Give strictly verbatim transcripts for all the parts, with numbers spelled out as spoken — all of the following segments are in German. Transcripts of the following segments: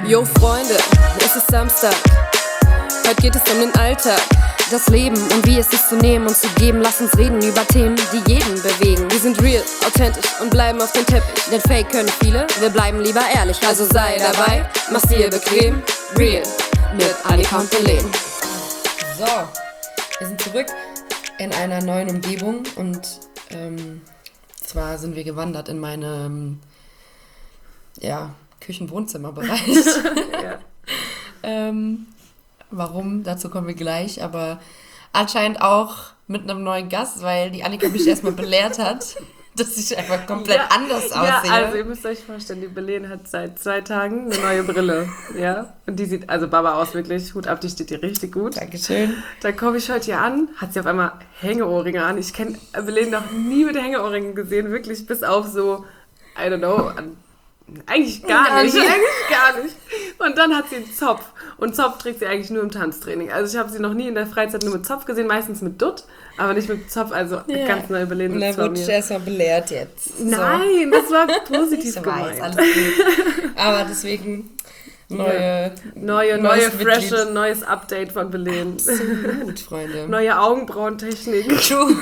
Yo Freunde, es ist Samstag. Heute geht es um den Alltag, das Leben und wie es ist zu nehmen und zu geben. Lass uns reden über Themen, die jeden bewegen. Wir sind real, authentisch und bleiben auf dem Teppich. Denn Fake können viele, wir bleiben lieber ehrlich. Also sei dabei, mach's dir bequem. Real mit Annika und Belen. So, wir sind zurück in einer neuen Umgebung und ähm, zwar sind wir gewandert in meinem ja, Küchen-Wohnzimmer-Bereich. ja. ähm, warum? Dazu kommen wir gleich, aber anscheinend auch mit einem neuen Gast, weil die Annika mich erstmal belehrt hat, dass ich einfach komplett ja, anders aussehe. Ja, also ihr müsst euch vorstellen, die Belen hat seit zwei Tagen eine neue Brille, ja, und die sieht also Baba aus, wirklich, Hut ab, die steht dir richtig gut. Dankeschön. Dann komme ich heute hier an, hat sie auf einmal Hängeohrringe an. Ich kenne Belen noch nie mit Hängeohrringen gesehen, wirklich bis auf so, I don't know, an, eigentlich gar, gar nicht, nicht, eigentlich gar nicht. Und dann hat sie einen Zopf. Und Zopf trägt sie eigentlich nur im Tanztraining. Also ich habe sie noch nie in der Freizeit nur mit Zopf gesehen, meistens mit Dutt, aber nicht mit Zopf, also ja. ganz neu Belen. Und dann wurde ich erstmal belehrt jetzt. So. Nein, das war positiv ich gemeint. Weiß, alles gut. Aber deswegen neue, ja. neue, neue, frische, neues Update von Belen. Absolut, Freunde. Neue Augenbrauentechnik.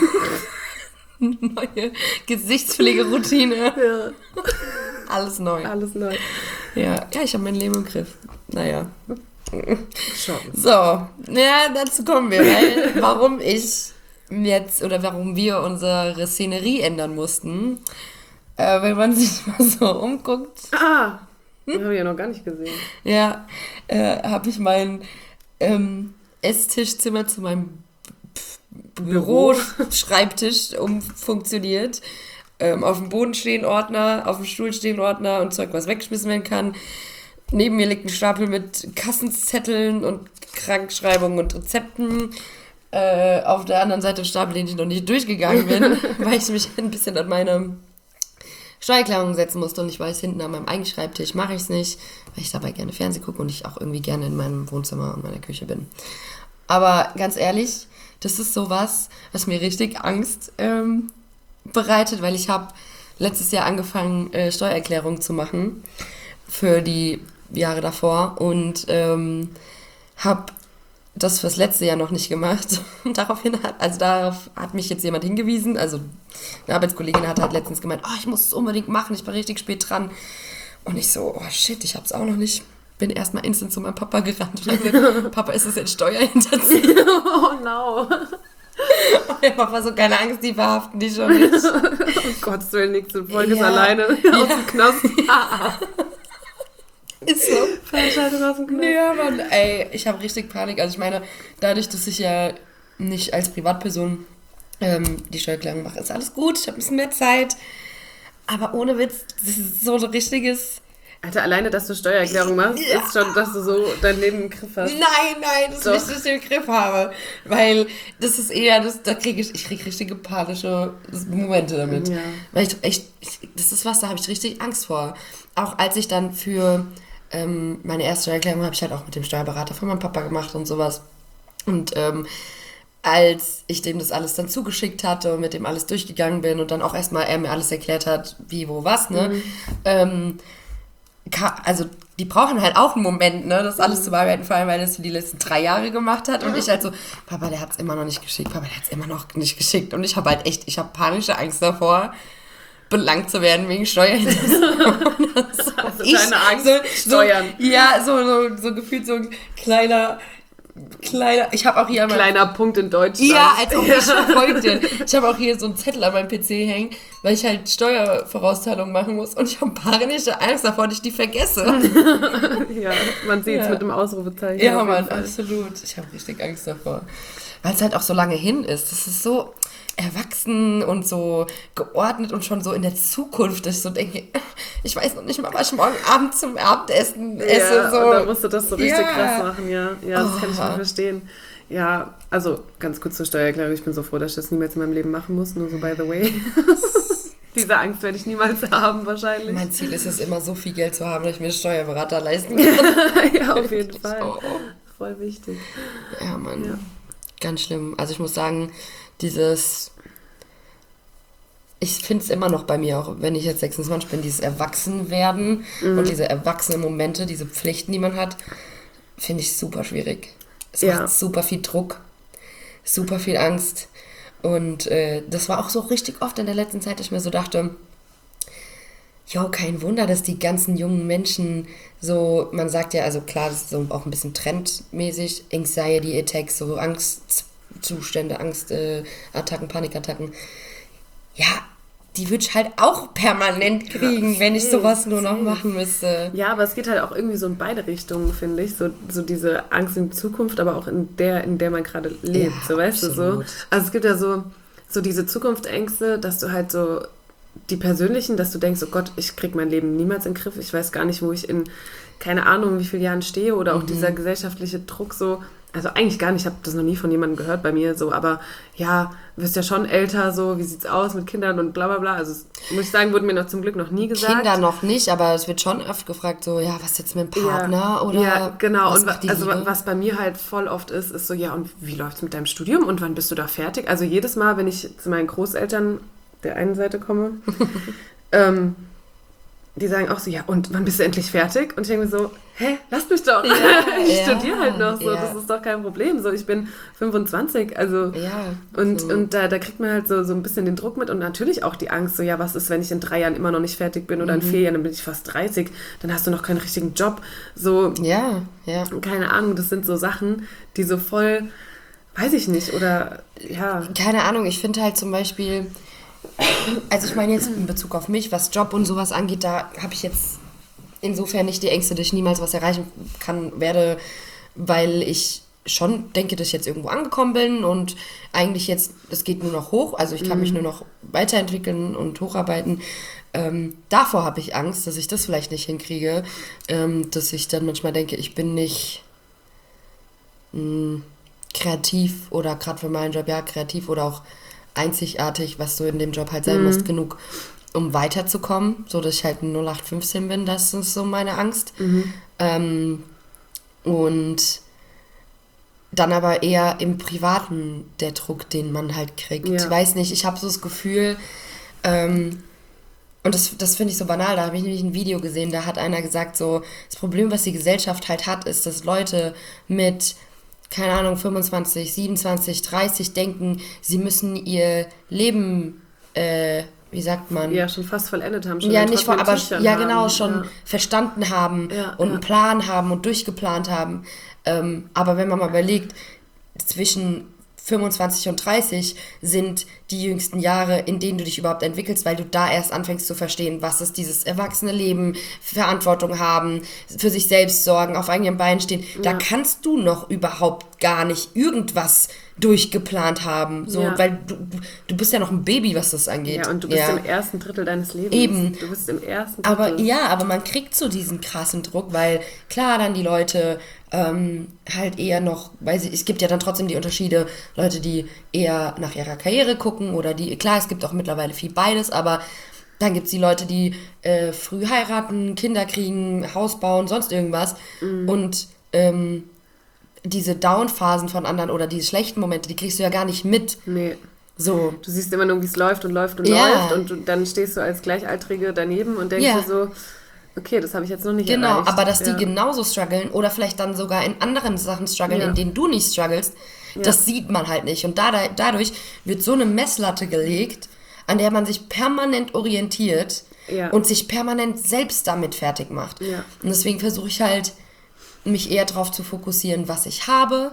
Neue Gesichtspflegeroutine. Ja. Alles neu. Alles neu. Ja, ja, ich habe mein Leben im Griff. Naja. Schon. So, ja, dazu kommen wir. Weil, warum ich jetzt oder warum wir unsere Szenerie ändern mussten, äh, wenn man sich mal so umguckt. Ah, hm? Habe ich ja noch gar nicht gesehen. Ja, äh, habe ich mein ähm, Esstischzimmer zu meinem Büro, Schreibtisch umfunktioniert. Ähm, auf dem Boden stehen Ordner, auf dem Stuhl stehen Ordner und Zeug, was weggeschmissen werden kann. Neben mir liegt ein Stapel mit Kassenzetteln und Krankschreibungen und Rezepten. Äh, auf der anderen Seite ein Stapel, den ich noch nicht durchgegangen bin, weil ich mich ein bisschen an meine Steuererklärung setzen musste. Und ich weiß, hinten an meinem eigenen Schreibtisch mache ich es nicht, weil ich dabei gerne Fernsehen gucke und ich auch irgendwie gerne in meinem Wohnzimmer und meiner Küche bin. Aber ganz ehrlich, das ist sowas, was mir richtig Angst ähm, bereitet, weil ich habe letztes Jahr angefangen, äh, Steuererklärungen zu machen für die Jahre davor und ähm, habe das fürs letzte Jahr noch nicht gemacht. Und daraufhin hat, also darauf hat mich jetzt jemand hingewiesen, also eine Arbeitskollegin hat halt letztens gemeint, oh, ich muss es unbedingt machen, ich bin richtig spät dran. Und ich so, oh shit, ich hab's auch noch nicht. Bin erstmal instant zu meinem Papa gerannt und habe gesagt, Papa, ist es jetzt Steuerhinterziehung? Oh no. Und der Papa so, keine Angst, die verhaften dich schon nicht. Oh Gott, so eine nächste Folge ja. ist alleine ja. aus dem Knast. Ist so. Veranstaltung aus dem Knast. Ja, Mann, ey, ich habe richtig Panik. Also ich meine, dadurch, dass ich ja nicht als Privatperson ähm, die Steuererklärung mache, ist alles gut, ich habe ein bisschen mehr Zeit. Aber ohne Witz, das ist so ein richtiges... Alter, alleine, dass du Steuererklärung machst, ja. ist schon, dass du so dein Leben im Griff hast. Nein, nein, das ist nicht, dass ich den Griff habe. Weil das ist eher, das, da kriege ich, ich kriege richtige panische Momente damit. Ja. Weil ich echt, ich, das ist was, da habe ich richtig Angst vor. Auch als ich dann für ähm, meine erste Steuererklärung habe ich halt auch mit dem Steuerberater von meinem Papa gemacht und sowas. Und ähm, als ich dem das alles dann zugeschickt hatte und mit dem alles durchgegangen bin und dann auch erstmal er mir alles erklärt hat, wie, wo, was, ne, mhm. ähm, also die brauchen halt auch einen Moment, ne, das alles mhm. zu bearbeiten, vor allem, weil das für die letzten drei Jahre gemacht hat und ich halt so, Papa, der hat es immer noch nicht geschickt, Papa, der hat es immer noch nicht geschickt und ich habe halt echt, ich habe panische Angst davor, belangt zu werden wegen Steuerhinterziehung. so, also ich, deine Angst, so, Steuern. So, ja, so, so, so gefühlt so ein kleiner... Kleiner, ich habe auch hier... Kleiner mein, Punkt in Deutschland. Ja, als ob ich verfolgt bin. Ich habe auch hier so einen Zettel an meinem P C hängen, weil ich halt Steuervorauszahlung machen muss und ich habe panische Angst davor, dass ich die vergesse. Ja, man sieht es ja. mit dem Ausrufezeichen. Ja, Mann, absolut. Ich habe richtig Angst davor. Weil es halt auch so lange hin ist. Das ist so erwachsen und so geordnet und schon so in der Zukunft, dass ich so denke, ich weiß noch nicht mal, was ich morgen Abend zum Abendessen esse. Ja, so. Und da musst du das so richtig ja. krass machen, ja. Ja, das oh. kann ich nicht verstehen. Ja, also ganz kurz zur Steuererklärung. Ich bin so froh, dass ich das niemals in meinem Leben machen muss, nur so by the way. Diese Angst werde ich niemals haben, wahrscheinlich. Mein Ziel ist es immer, so viel Geld zu haben, dass ich mir einen Steuerberater leisten kann. Ja, auf jeden Fall. Oh. Voll wichtig. Ja, Mann. Ja. Ganz schlimm. Also ich muss sagen, dieses ich finde es immer noch bei mir, auch wenn ich jetzt sechsundzwanzig bin, dieses Erwachsenwerden mhm. und diese erwachsenen Momente, diese Pflichten, die man hat, finde ich super schwierig. Es Ja. macht super viel Druck, super viel Angst. Und äh, das war auch so richtig oft in der letzten Zeit, dass ich mir so dachte, jo, kein Wunder, dass die ganzen jungen Menschen so, man sagt ja, also klar, das ist so auch ein bisschen trendmäßig, Anxiety Attacks, so Angstzustände, Angstattacken, Panikattacken. Ja, die würde ich halt auch permanent kriegen, Ja, wenn ich safe, sowas nur noch safe. machen müsste. Ja, aber es geht halt auch irgendwie so in beide Richtungen, finde ich. So, so diese Angst in die Zukunft, aber auch in der, in der man gerade lebt. Ja, so, weißt du so? absolut. Also es gibt ja so, so diese Zukunftsängste, dass du halt so die persönlichen, dass du denkst, oh Gott, ich krieg mein Leben niemals in den Griff. Ich weiß gar nicht, wo ich in, keine Ahnung, wie vielen Jahren stehe. Oder auch Mhm. dieser gesellschaftliche Druck so. Also eigentlich gar nicht, ich habe das noch nie von jemandem gehört bei mir so, aber ja, du wirst ja schon älter, so, wie sieht's aus mit Kindern und bla bla bla. Also das, muss ich sagen, wurde mir noch zum Glück noch nie gesagt. Kinder noch nicht, aber es wird schon oft gefragt, so, ja, was jetzt mit dem Partner ja, oder ja, genau. was Und macht die also Liebe? was bei mir halt voll oft ist, ist so, ja, und wie läuft's mit deinem Studium und wann bist du da fertig? Also jedes Mal, wenn ich zu meinen Großeltern der einen Seite komme, ähm, die sagen auch so, ja, und wann bist du endlich fertig? Und ich denke mir so, hä, lass mich doch. Ja, ich ja, studiere halt noch so, ja. das ist doch kein Problem. So, ich bin fünfundzwanzig, also Ja. und, so. und da, da kriegt man halt so, so ein bisschen den Druck mit und natürlich auch die Angst, so ja, was ist, wenn ich in drei Jahren immer noch nicht fertig bin oder in vier Jahren, dann bin ich fast dreißig, dann hast du noch keinen richtigen Job. So, Ja, ja. keine Ahnung, das sind so Sachen, die so voll, weiß ich nicht, oder ja. Keine Ahnung, ich finde halt zum Beispiel, also ich meine jetzt in Bezug auf mich, was Job und sowas angeht, da habe ich jetzt insofern nicht die Ängste, dass ich niemals was erreichen kann, werde, weil ich schon denke, dass ich jetzt irgendwo angekommen bin und eigentlich jetzt, es geht nur noch hoch, also ich kann Mhm. mich nur noch weiterentwickeln und hocharbeiten. Ähm, davor habe ich Angst, dass ich das vielleicht nicht hinkriege, ähm, dass ich dann manchmal denke, ich bin nicht mh, kreativ oder gerade für meinen Job, ja, kreativ oder auch einzigartig, was du in dem Job halt sein musst, genug, um weiterzukommen, so dass ich halt ein null acht fünfzehn bin, das ist so meine Angst. Ähm, und dann aber eher im Privaten der Druck, den man halt kriegt. Ja. Ich weiß nicht, ich habe so das Gefühl, ähm, und das, das finde ich so banal, da habe ich nämlich ein Video gesehen, da hat einer gesagt, so, das Problem, was die Gesellschaft halt hat, ist, dass Leute mit, keine Ahnung, fünfundzwanzig, siebenundzwanzig, dreißig denken, sie müssen ihr Leben, äh, wie sagt man? Ja, schon fast vollendet haben. Schon Ja, in nicht vor, trockenen aber Tüchern ja haben. genau, schon Ja. verstanden haben Ja, und ja. einen Plan haben und durchgeplant haben. Ähm, aber wenn man mal überlegt, zwischen fünfundzwanzig und dreißig sind die jüngsten Jahre, in denen du dich überhaupt entwickelst, weil du da erst anfängst zu verstehen, was ist dieses erwachsene Leben, Verantwortung haben, für sich selbst sorgen, auf eigenen Beinen stehen. Da Ja. kannst du noch überhaupt gar nicht irgendwas durchgeplant haben, so, Ja. weil du, du- du bist ja noch ein Baby, was das angeht. Ja, und du bist Ja. im ersten Drittel deines Lebens. Eben. Du bist im ersten Drittel. Aber ja, aber man kriegt so diesen krassen Druck, weil klar dann die Leute ähm, halt eher noch, weil sie, es gibt ja dann trotzdem die Unterschiede, Leute, die eher nach ihrer Karriere gucken oder die, klar, es gibt auch mittlerweile viel beides, aber dann gibt es die Leute, die äh, früh heiraten, Kinder kriegen, Haus bauen, sonst irgendwas und ähm, diese Down-Phasen von anderen oder diese schlechten Momente, die kriegst du ja gar nicht mit. Nee. So. Du siehst immer nur, wie es läuft und läuft und Ja. läuft und du, dann stehst du als Gleichaltrige daneben und denkst Ja. dir so, okay, das habe ich jetzt noch nicht Genau, erreicht. aber dass die Ja. genauso strugglen oder vielleicht dann sogar in anderen Sachen strugglen, Ja. in denen du nicht strugglest, das sieht man halt nicht. Und da, dadurch wird so eine Messlatte gelegt, an der man sich permanent orientiert Ja. und sich permanent selbst damit fertig macht. Ja. Und deswegen versuche ich halt, mich eher darauf zu fokussieren, was ich habe,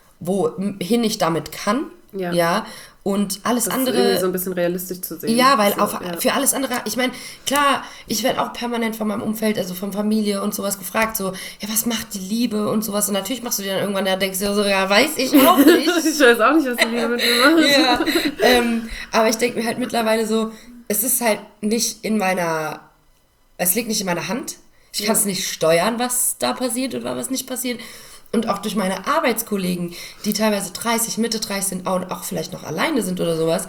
wohin ich damit kann. Ja. Ja, und alles das ist andere. irgendwie so ein bisschen realistisch zu sehen. Ja, weil so, auf, ja. für alles andere, ich meine, klar, ich werde auch permanent von meinem Umfeld, also von Familie und sowas gefragt, so, ja, was macht die Liebe und sowas. Und natürlich machst du dir dann irgendwann, da denkst du dir so, ja, weiß ich auch nicht. Ich weiß auch nicht, was die Liebe mit mir macht. ja, ähm, aber ich denke mir halt mittlerweile so, es ist halt nicht in meiner, es liegt nicht in meiner Hand. Ich kann es nicht steuern, was da passiert oder was nicht passiert. Und auch durch meine Arbeitskollegen, die teilweise dreißig, Mitte dreißig sind und auch vielleicht noch alleine sind oder sowas.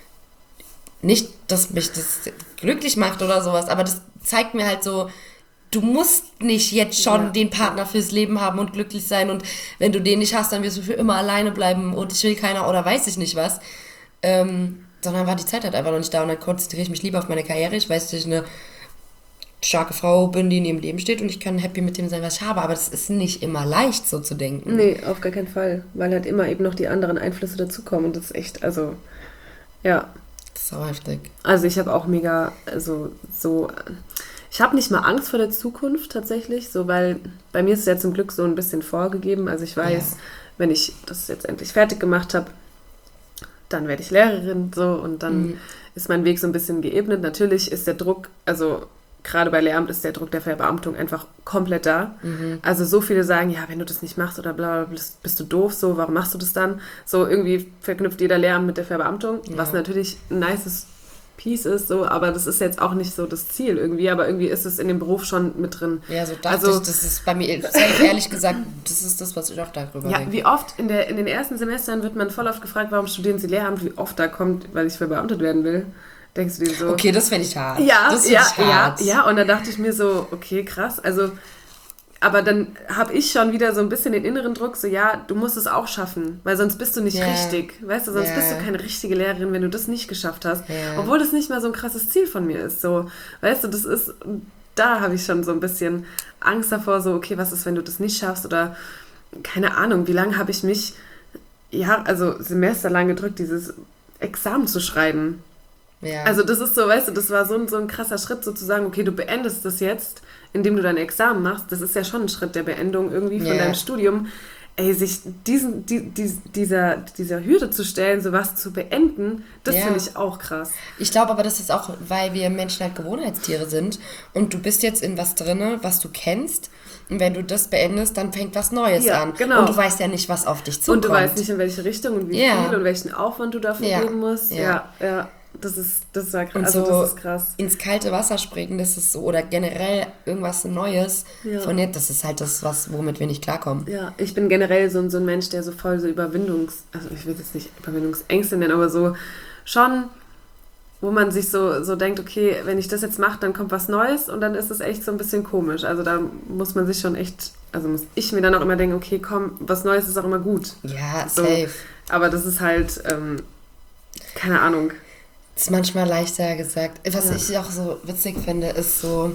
Nicht, dass mich das glücklich macht oder sowas, aber das zeigt mir halt so, du musst nicht jetzt schon Ja. den Partner fürs Leben haben und glücklich sein und wenn du den nicht hast, dann wirst du für immer alleine bleiben und ich will keiner oder weiß ich nicht was. Ähm, sondern war die Zeit halt einfach noch nicht da und dann konzentriere ich mich lieber auf meine Karriere. Ich weiß, dass ich eine starke Frau bin, die in ihrem Leben steht und ich kann happy mit dem sein, was ich habe, aber das ist nicht immer leicht, so zu denken. Nee, auf gar keinen Fall, weil halt immer eben noch die anderen Einflüsse dazukommen und das ist echt, also, ja. Das ist so heftig. Also ich habe auch mega, also so, ich habe nicht mal Angst vor der Zukunft tatsächlich, so, weil bei mir ist es ja zum Glück so ein bisschen vorgegeben, also ich weiß, ja. wenn ich das jetzt endlich fertig gemacht habe, dann werde ich Lehrerin, so, und dann mhm. ist mein Weg so ein bisschen geebnet. Natürlich ist der Druck, also gerade bei Lehramt ist der Druck der Verbeamtung einfach komplett da. Mhm. Also so viele sagen, ja, wenn du das nicht machst oder bla, bla, bist, bist du doof, so, warum machst du das dann? So irgendwie verknüpft jeder Lehramt mit der Verbeamtung, ja. was natürlich ein nices Piece ist, so, aber das ist jetzt auch nicht so das Ziel irgendwie, aber irgendwie ist es in dem Beruf schon mit drin. Ja, so dachte also, ich, das ist bei mir, ehrlich gesagt, das ist das, was ich auch darüber ja, denke. Wie oft in, der, in den ersten Semestern wird man voll oft gefragt, warum studieren Sie Lehramt, wie oft da kommt, weil ich verbeamtet werden will. Denkst du dir so... Okay, das fände ich hart. Ja, das ja, ich hart. ja, ja, und da dachte ich mir so, okay, krass, also, aber dann habe ich schon wieder so ein bisschen den inneren Druck, so, ja, du musst es auch schaffen, weil sonst bist du nicht yeah. richtig, weißt du, sonst yeah. bist du keine richtige Lehrerin, wenn du das nicht geschafft hast, yeah. obwohl das nicht mal so ein krasses Ziel von mir ist, so, weißt du, das ist, da habe ich schon so ein bisschen Angst davor, so, okay, was ist, wenn du das nicht schaffst oder, keine Ahnung, wie lange habe ich mich, ja, also semesterlang gedrückt, dieses Examen zu schreiben. Ja. Also das ist so, weißt du, das war so ein, so ein krasser Schritt, sozusagen, okay, du beendest das jetzt, indem du dein Examen machst. Das ist ja schon ein Schritt der Beendung irgendwie von yeah. deinem Studium. Ey, sich diesen, die, die, dieser, dieser Hürde zu stellen, sowas zu beenden, das yeah. finde ich auch krass. Ich glaube aber, das ist auch, weil wir Menschen halt Gewohnheitstiere sind und du bist jetzt in was drinne, was du kennst. Und wenn du das beendest, dann fängt was Neues ja, an. Genau. Und du weißt ja nicht, was auf dich zukommt. Und du weißt nicht, in welche Richtung und wie yeah. viel und welchen Aufwand du dafür yeah. geben musst. Ja, ja. ja. Das ist, das war krass. Und also so das ist krass. Ins kalte Wasser springen, das ist so, oder generell irgendwas Neues ja. von jetzt, das ist halt das, was, womit wir nicht klarkommen. Ja, ich bin generell so, so ein Mensch, der so voll so Überwindungs, also ich will jetzt nicht Überwindungsängste nennen, aber so schon, wo man sich so, so denkt, okay, wenn ich das jetzt mache, dann kommt was Neues und dann ist es echt so ein bisschen komisch. Also da muss man sich schon echt, also muss ich mir dann auch immer denken, okay, komm, was Neues ist auch immer gut. Ja, so, safe. Aber das ist halt, ähm, keine Ahnung. Das ist manchmal leichter gesagt. Was ja. ich auch so witzig finde, ist so,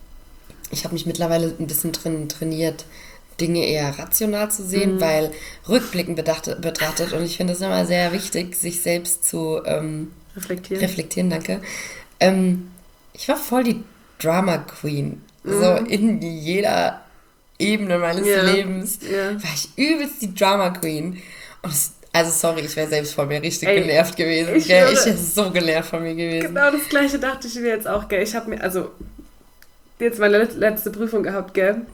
ich habe mich mittlerweile ein bisschen drin trainiert, Dinge eher rational zu sehen, mhm. weil rückblickend bedacht, betrachtet, und ich finde es immer sehr wichtig, sich selbst zu ähm, reflektieren. reflektieren, danke. Ähm, ich war voll die Drama Queen. Mhm. So in jeder Ebene meines ja. Lebens ja. war ich übelst die Drama Queen. Und es Also sorry, ich wäre selbst von mir richtig Ey, genervt gewesen. Ich, gell? ich wäre so genervt von mir gewesen. Genau das Gleiche dachte ich mir jetzt auch, gell. Ich habe mir, also, jetzt meine letzte Prüfung gehabt, gell.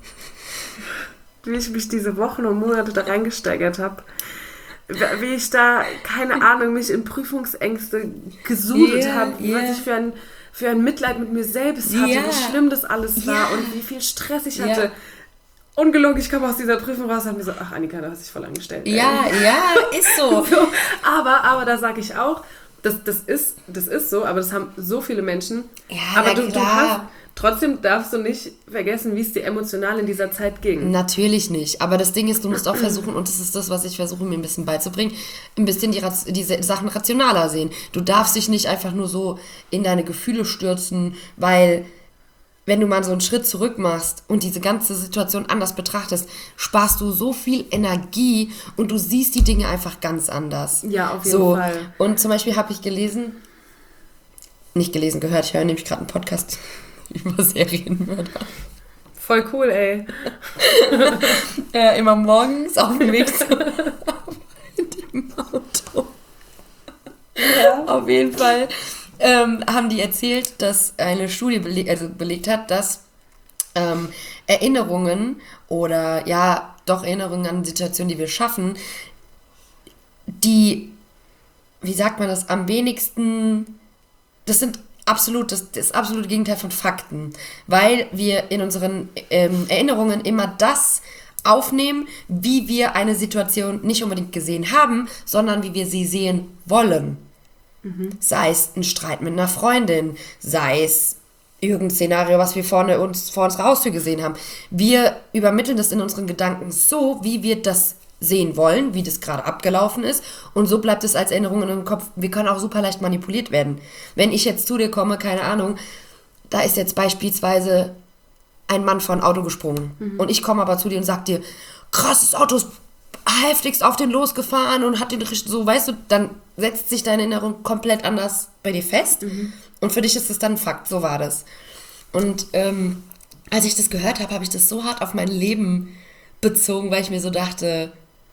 Wie ich mich diese Wochen und Monate da reingesteigert habe. Wie ich da, keine Ahnung, mich in Prüfungsängste gesudet yeah, habe. Yeah. Was ich für ein, für ein Mitleid mit mir selbst hatte. Yeah. Wie schlimm das alles war yeah. und wie viel Stress ich hatte. Yeah. Ungelogen, ich komme aus dieser Prüfung raus und habe mir so, ach Annika, du hast dich voll angestellt. Ey. Ja, ja, ist so. so aber, aber da sage ich auch, das, das, ist, das ist so, aber das haben so viele Menschen. Ja, aber na du, klar. du hast, trotzdem darfst du nicht vergessen, wie es dir emotional in dieser Zeit ging. Natürlich nicht, aber das Ding ist, du musst auch versuchen, und das ist das, was ich versuche mir ein bisschen beizubringen, ein bisschen die, diese Sachen rationaler sehen. Du darfst dich nicht einfach nur so in deine Gefühle stürzen, weil... Wenn du mal so einen Schritt zurück machst und diese ganze Situation anders betrachtest, sparst du so viel Energie und du siehst die Dinge einfach ganz anders. Ja, auf jeden so. Fall. Und zum Beispiel habe ich gelesen, nicht gelesen, gehört, ich höre nämlich gerade einen Podcast über Serienmörder. Voll cool, ey. ja, immer morgens auf dem Weg zu dem Auto. Ja. Auf jeden Fall. Ähm, haben die erzählt, dass eine Studie beleg- also belegt hat, dass ähm, Erinnerungen oder ja, doch Erinnerungen an Situationen, die wir schaffen, die, wie sagt man das, am wenigsten, das sind absolut, das, das absolute Gegenteil von Fakten, weil wir in unseren ähm, Erinnerungen immer das aufnehmen, wie wir eine Situation nicht unbedingt gesehen haben, sondern wie wir sie sehen wollen. Mhm. Sei es ein Streit mit einer Freundin, sei es irgendein Szenario, was wir vorne uns, vor unserer Haustür gesehen haben. Wir übermitteln das in unseren Gedanken so, wie wir das sehen wollen, wie das gerade abgelaufen ist. Und so bleibt es als Erinnerung in unserem Kopf. Wir können auch super leicht manipuliert werden. Wenn ich jetzt zu dir komme, keine Ahnung, da ist jetzt beispielsweise ein Mann vor ein Auto gesprungen. Mhm. Und ich komme aber zu dir und sag dir, krass, das Auto ist heftigst auf den losgefahren und hat den so, weißt du, dann setzt sich deine Erinnerung komplett anders bei dir fest. Mhm. Und für dich ist es dann ein Fakt, so war das. Und ähm, als ich das gehört habe, habe ich das so hart auf mein Leben bezogen, weil ich mir so dachte,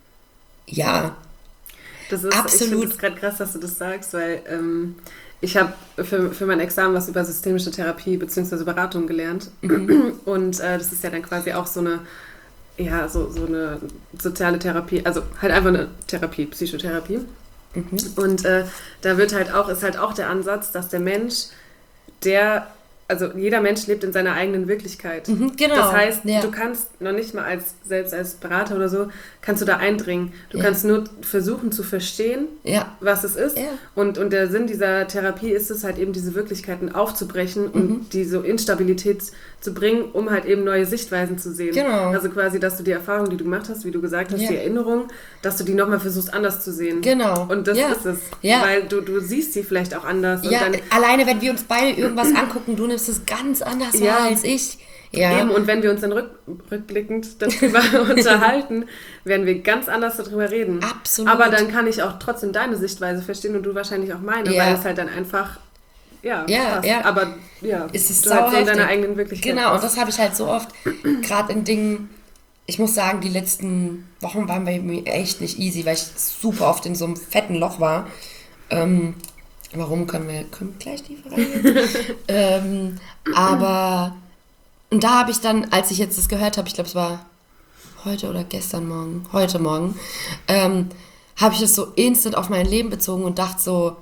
ja, das ist, absolut. Ich finde es gerade krass, dass du das sagst, weil ähm, ich habe für, für mein Examen was über systemische Therapie bzw. Beratung gelernt. Mhm. Und äh, das ist ja dann quasi auch so eine, ja, so, so eine soziale Therapie, also halt einfach eine Therapie, Psychotherapie. Mhm. Und äh, da wird halt auch, ist halt auch der Ansatz, dass der Mensch, der also jeder Mensch lebt in seiner eigenen Wirklichkeit. Mhm, genau. Das heißt, ja. du kannst noch nicht mal als, selbst als Berater oder so, kannst du da eindringen. Du ja. kannst nur versuchen zu verstehen, ja. was es ist. Ja. Und, und der Sinn dieser Therapie ist es halt eben, diese Wirklichkeiten aufzubrechen mhm. und diese Instabilität zu bringen, um halt eben neue Sichtweisen zu sehen. Genau. Also quasi, dass du die Erfahrung, die du gemacht hast, wie du gesagt hast, ja. die Erinnerung, dass du die nochmal versuchst anders zu sehen. Genau. Und das ja. ist es. Ja. Weil du, du siehst sie vielleicht auch anders. Ja, und dann, alleine wenn wir uns beide irgendwas angucken, du nimmst es ganz anders ja. wahr als ich. Ja. Eben, und wenn wir uns dann rück, rückblickend darüber unterhalten, werden wir ganz anders darüber reden. Absolut. Aber dann kann ich auch trotzdem deine Sichtweise verstehen und du wahrscheinlich auch meine, ja. weil es halt dann einfach, ja, ja, passt. ja. Aber ja, es ist du halt so in heftig. deiner eigenen Wirklichkeit. Genau, und das habe ich halt so oft, gerade in Dingen, ich muss sagen, die letzten Wochen waren bei mir echt nicht easy, weil ich super oft in so einem fetten Loch war. Ähm, warum können wir, können wir gleich tiefer reingehen? ähm, aber und da habe ich dann, als ich jetzt das gehört habe, ich glaube, es war heute oder gestern Morgen, heute Morgen, ähm, habe ich es so instant auf mein Leben bezogen und dachte so,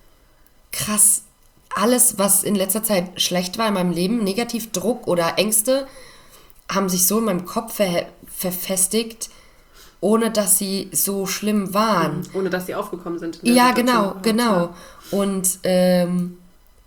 krass, alles, was in letzter Zeit schlecht war in meinem Leben, negativ Druck oder Ängste, haben sich so in meinem Kopf ver- verfestigt, ohne dass sie so schlimm waren. Ohne dass sie aufgekommen sind. Ja, genau, genau. Und ähm,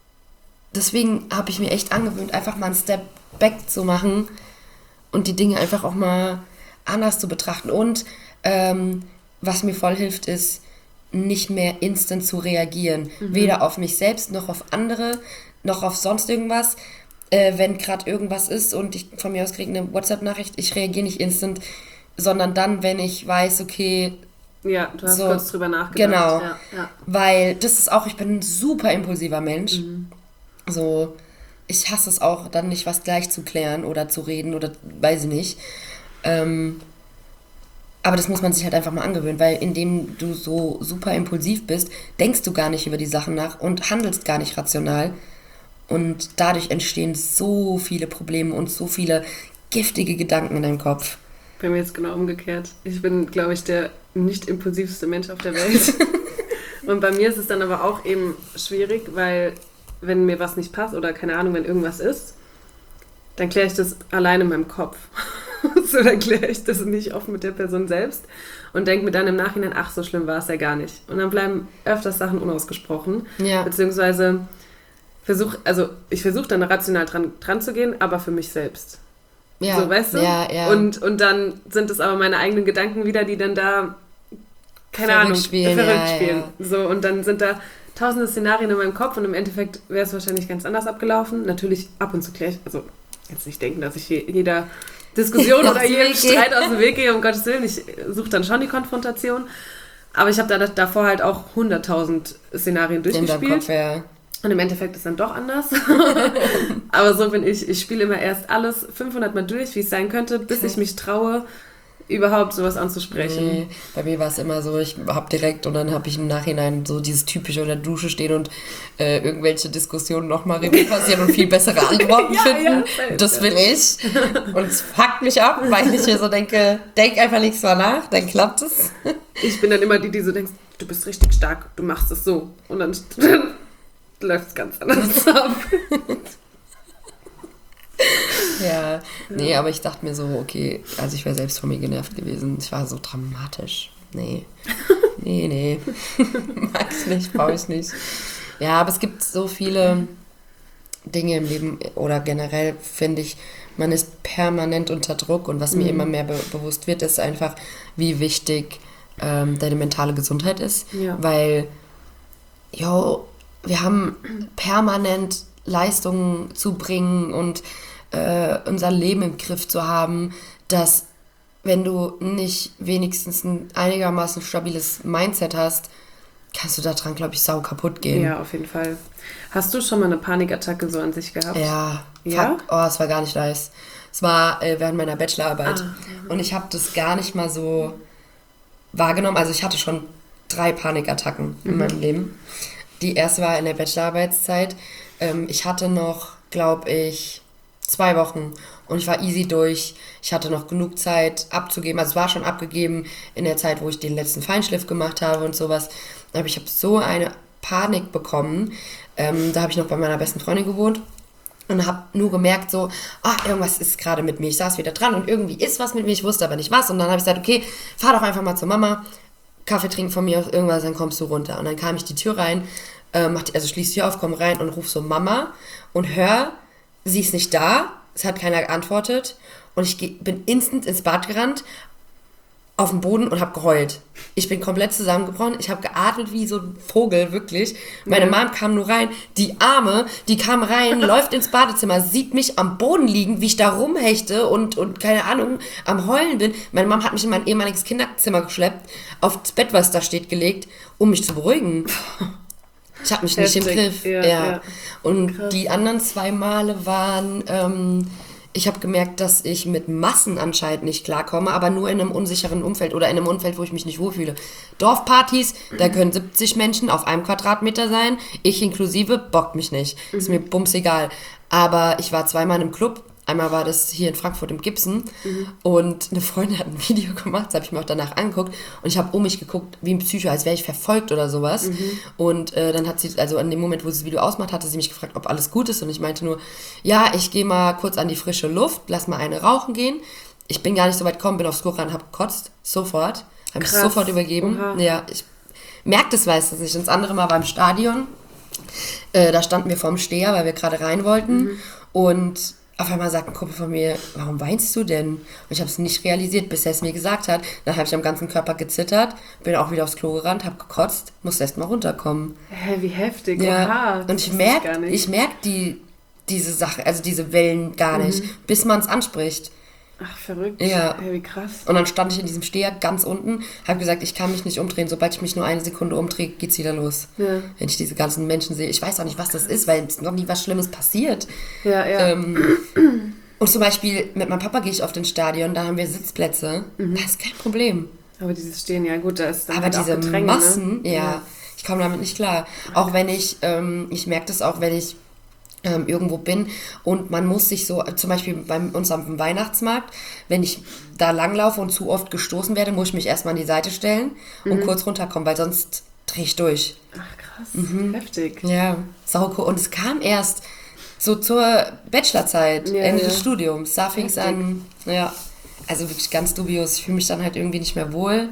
deswegen habe ich mir echt angewöhnt, einfach mal einen Step back zu machen und die Dinge einfach auch mal anders zu betrachten. Und ähm, was mir voll hilft, ist, nicht mehr instant zu reagieren. Mhm. Weder auf mich selbst, noch auf andere, noch auf sonst irgendwas. Äh, wenn gerade irgendwas ist und ich von mir aus kriege eine WhatsApp-Nachricht, ich reagiere nicht instant, sondern dann, wenn ich weiß, okay... Ja, du hast so, kurz drüber nachgedacht. Genau, ja, ja. Weil das ist auch, ich bin ein super impulsiver Mensch. Mhm. So, ich hasse es auch, dann nicht was gleich zu klären oder zu reden oder weiß ich nicht. Ähm, aber das muss man sich halt einfach mal angewöhnen, weil indem du so super impulsiv bist, denkst du gar nicht über die Sachen nach und handelst gar nicht rational. Und dadurch entstehen so viele Probleme und so viele giftige Gedanken in deinem Kopf. Bei mir ist genau umgekehrt. Ich bin, glaube ich, der nicht impulsivste Mensch auf der Welt. Und bei mir ist es dann aber auch eben schwierig, weil wenn mir was nicht passt oder keine Ahnung, wenn irgendwas ist, dann kläre ich das alleine in meinem Kopf. So, dann kläre ich das nicht oft mit der Person selbst und denke mir dann im Nachhinein, ach, so schlimm war es ja gar nicht. Und dann bleiben öfters Sachen unausgesprochen. Ja. Beziehungsweise versuch, also ich versuche dann rational dran, dran zu gehen, aber für mich selbst. Ja. So, weißt du? Ja, ja. Und, und dann sind es aber meine eigenen Gedanken wieder, die dann da, keine verrückt Ahnung, spielen, verrückt ja, spielen. Ja. So, und dann sind da tausende Szenarien in meinem Kopf und im Endeffekt wäre es wahrscheinlich ganz anders abgelaufen. Natürlich ab und zu kläre ich, also jetzt nicht denken, dass ich jeder Diskussion oder jedem Streit aus dem Weg gehe, um Gottes Willen. Ich suche dann schon die Konfrontation. Aber ich habe da davor halt auch hunderttausend Szenarien durchgespielt. In deinem Kopf, ja. Und im Endeffekt ist dann doch anders. Aber so bin ich. Ich spiele immer erst alles fünfhundert Mal durch, wie es sein könnte, bis ich mich traue, überhaupt sowas anzusprechen. Nee, bei mir war es immer so, ich habe direkt und dann habe ich im Nachhinein so dieses typische unter der Dusche stehen und äh, irgendwelche Diskussionen nochmal Revue passieren und viel bessere Antworten ja, finden. Ja, das bin ich. Und es fuckt mich ab, weil ich mir so denke, denk einfach nichts mehr nach, dann klappt es. Ich bin dann immer die, die so denkst, du bist richtig stark, du machst es so. Und dann, dann läuft es ganz anders ab. Ja, nee, aber ich dachte mir so, okay, also ich wäre selbst von mir genervt gewesen. Ich war so dramatisch. Nee, nee, nee. Mag ich nicht, brauche ich nicht. Ja, aber es gibt so viele Dinge im Leben oder generell finde ich, man ist permanent unter Druck und was mir Mhm. immer mehr be- bewusst wird, ist einfach, wie wichtig ähm, deine mentale Gesundheit ist, Ja. weil jo, wir haben permanent Leistungen zu bringen und äh, unser Leben im Griff zu haben, dass wenn du nicht wenigstens ein einigermaßen stabiles Mindset hast, kannst du daran, glaube ich, sau kaputt gehen. Ja, auf jeden Fall. Hast du schon mal eine Panikattacke so an sich gehabt? Ja, Ja? fuck. Oh, es war gar nicht nice. Es war äh, während meiner Bachelorarbeit. Ah, Und ich habe das gar nicht mal so wahrgenommen. Also ich hatte schon drei Panikattacken in meinem Leben. Die erste war in der Bachelorarbeitszeit. Ähm, ich hatte noch, glaube ich, zwei Wochen und ich war easy durch. Ich hatte noch genug Zeit abzugeben. Also es war schon abgegeben in der Zeit, wo ich den letzten Feinschliff gemacht habe und sowas. Aber ich habe so eine Panik bekommen. Ähm, da habe ich noch bei meiner besten Freundin gewohnt und habe nur gemerkt so, ah, irgendwas ist gerade mit mir. Ich saß wieder dran und irgendwie ist was mit mir. Ich wusste aber nicht was. Und dann habe ich gesagt, okay, fahr doch einfach mal zur Mama, Kaffee trinken von mir aus irgendwas, dann kommst du runter. Und dann kam ich die Tür rein, äh, mach die, also schließ die Tür auf, komm rein und ruf so Mama und hör, sie ist nicht da, es hat keiner geantwortet und ich geh, bin instant ins Bad gerannt, auf den Boden und habe geheult. Ich bin komplett zusammengebrochen, ich habe geatmet wie so ein Vogel, wirklich. Meine Ja. Mom kam nur rein, die Arme, die kam rein, läuft ins Badezimmer, sieht mich am Boden liegen, wie ich da rumhechte und, und keine Ahnung, am Heulen bin. Meine Mom hat mich in mein ehemaliges Kinderzimmer geschleppt, aufs Bett, was da steht, gelegt, um mich zu beruhigen. Ich habe mich nicht im Heftig. Griff. Ja, Ja, ja. Und Krass. die anderen zwei Male waren, ähm, ich habe gemerkt, dass ich mit Massen anscheinend nicht klarkomme, aber nur in einem unsicheren Umfeld oder in einem Umfeld, wo ich mich nicht wohlfühle. Dorfpartys, da können siebzig Menschen auf einem Quadratmeter sein, ich inklusive, bockt mich nicht. Ist mir bums egal. Aber ich war zweimal im Club. Einmal war das hier in Frankfurt im Gibson und eine Freundin hat ein Video gemacht, das habe ich mir auch danach angeguckt und ich habe um mich geguckt wie ein Psycho, als wäre ich verfolgt oder sowas. Und äh, dann hat sie, also in dem Moment, wo sie das Video ausmacht, hatte sie mich gefragt, ob alles gut ist und ich meinte nur, ja, ich gehe mal kurz an die frische Luft, lass mal eine rauchen gehen. Ich bin gar nicht so weit gekommen, bin aufs Klo ran, habe gekotzt, sofort, habe mich Krass. sofort übergeben. Oha. Ja, ich merke das meistens nicht. Und das andere Mal war im Stadion, äh, da standen wir vorm Steher, weil wir gerade rein wollten und auf einmal sagt ein Kumpel von mir, warum weinst du denn? Und ich habe es nicht realisiert, bis er es mir gesagt hat. Dann habe ich am ganzen Körper gezittert, bin auch wieder aufs Klo gerannt, habe gekotzt, musste erst mal runterkommen. Hä, wie heftig. Ja. Oha, Und das ich wusste merke, gar nicht. ich merke die, diese Sache, also diese Wellen gar nicht, bis man es anspricht. Ach, verrückt. Ja. Hä, wie krass. Und dann stand ich in diesem Steher ganz unten, habe gesagt, ich kann mich nicht umdrehen. Sobald ich mich nur eine Sekunde umdrehe, geht's wieder los. Ja. Wenn ich diese ganzen Menschen sehe. Ich weiß auch nicht, was das ist, weil es noch nie was Schlimmes passiert. Ja, ja. Ähm, und zum Beispiel mit meinem Papa gehe ich auf den Stadion, da haben wir Sitzplätze. Das ist kein Problem. Aber dieses Stehen, ja gut, da ist dann Aber halt auch diese Gedränge, Massen, ne? ja, ich komme damit nicht klar. Auch wenn ich, ähm, ich merke das auch, wenn ich ähm, irgendwo bin und man muss sich so, zum Beispiel bei uns am Weihnachtsmarkt, wenn ich da langlaufe und zu oft gestoßen werde, muss ich mich erstmal an die Seite stellen und kurz runterkommen, weil sonst drehe ich durch. Ach, krass. Mhm. Heftig. Ja, sauko. Und es kam erst so zur Bachelorzeit, Ja, Ende ja. des Studiums. Da fing es Heftig. an, ja, also wirklich ganz dubios. Ich fühle mich dann halt irgendwie nicht mehr wohl.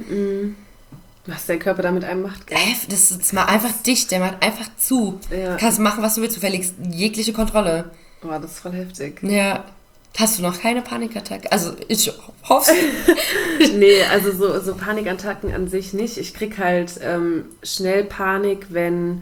Was der Körper da mit einem macht. gell? Äh, das ist mal einfach dicht, der macht einfach zu. Ja. Kannst machen, was du willst, du verlegst jegliche Kontrolle. Boah, das ist voll heftig. Ja. Hast du noch keine Panikattacke? Also, ich hoffe. Nee, also so, so Panikattacken an sich nicht. Ich krieg halt ähm, schnell Panik, wenn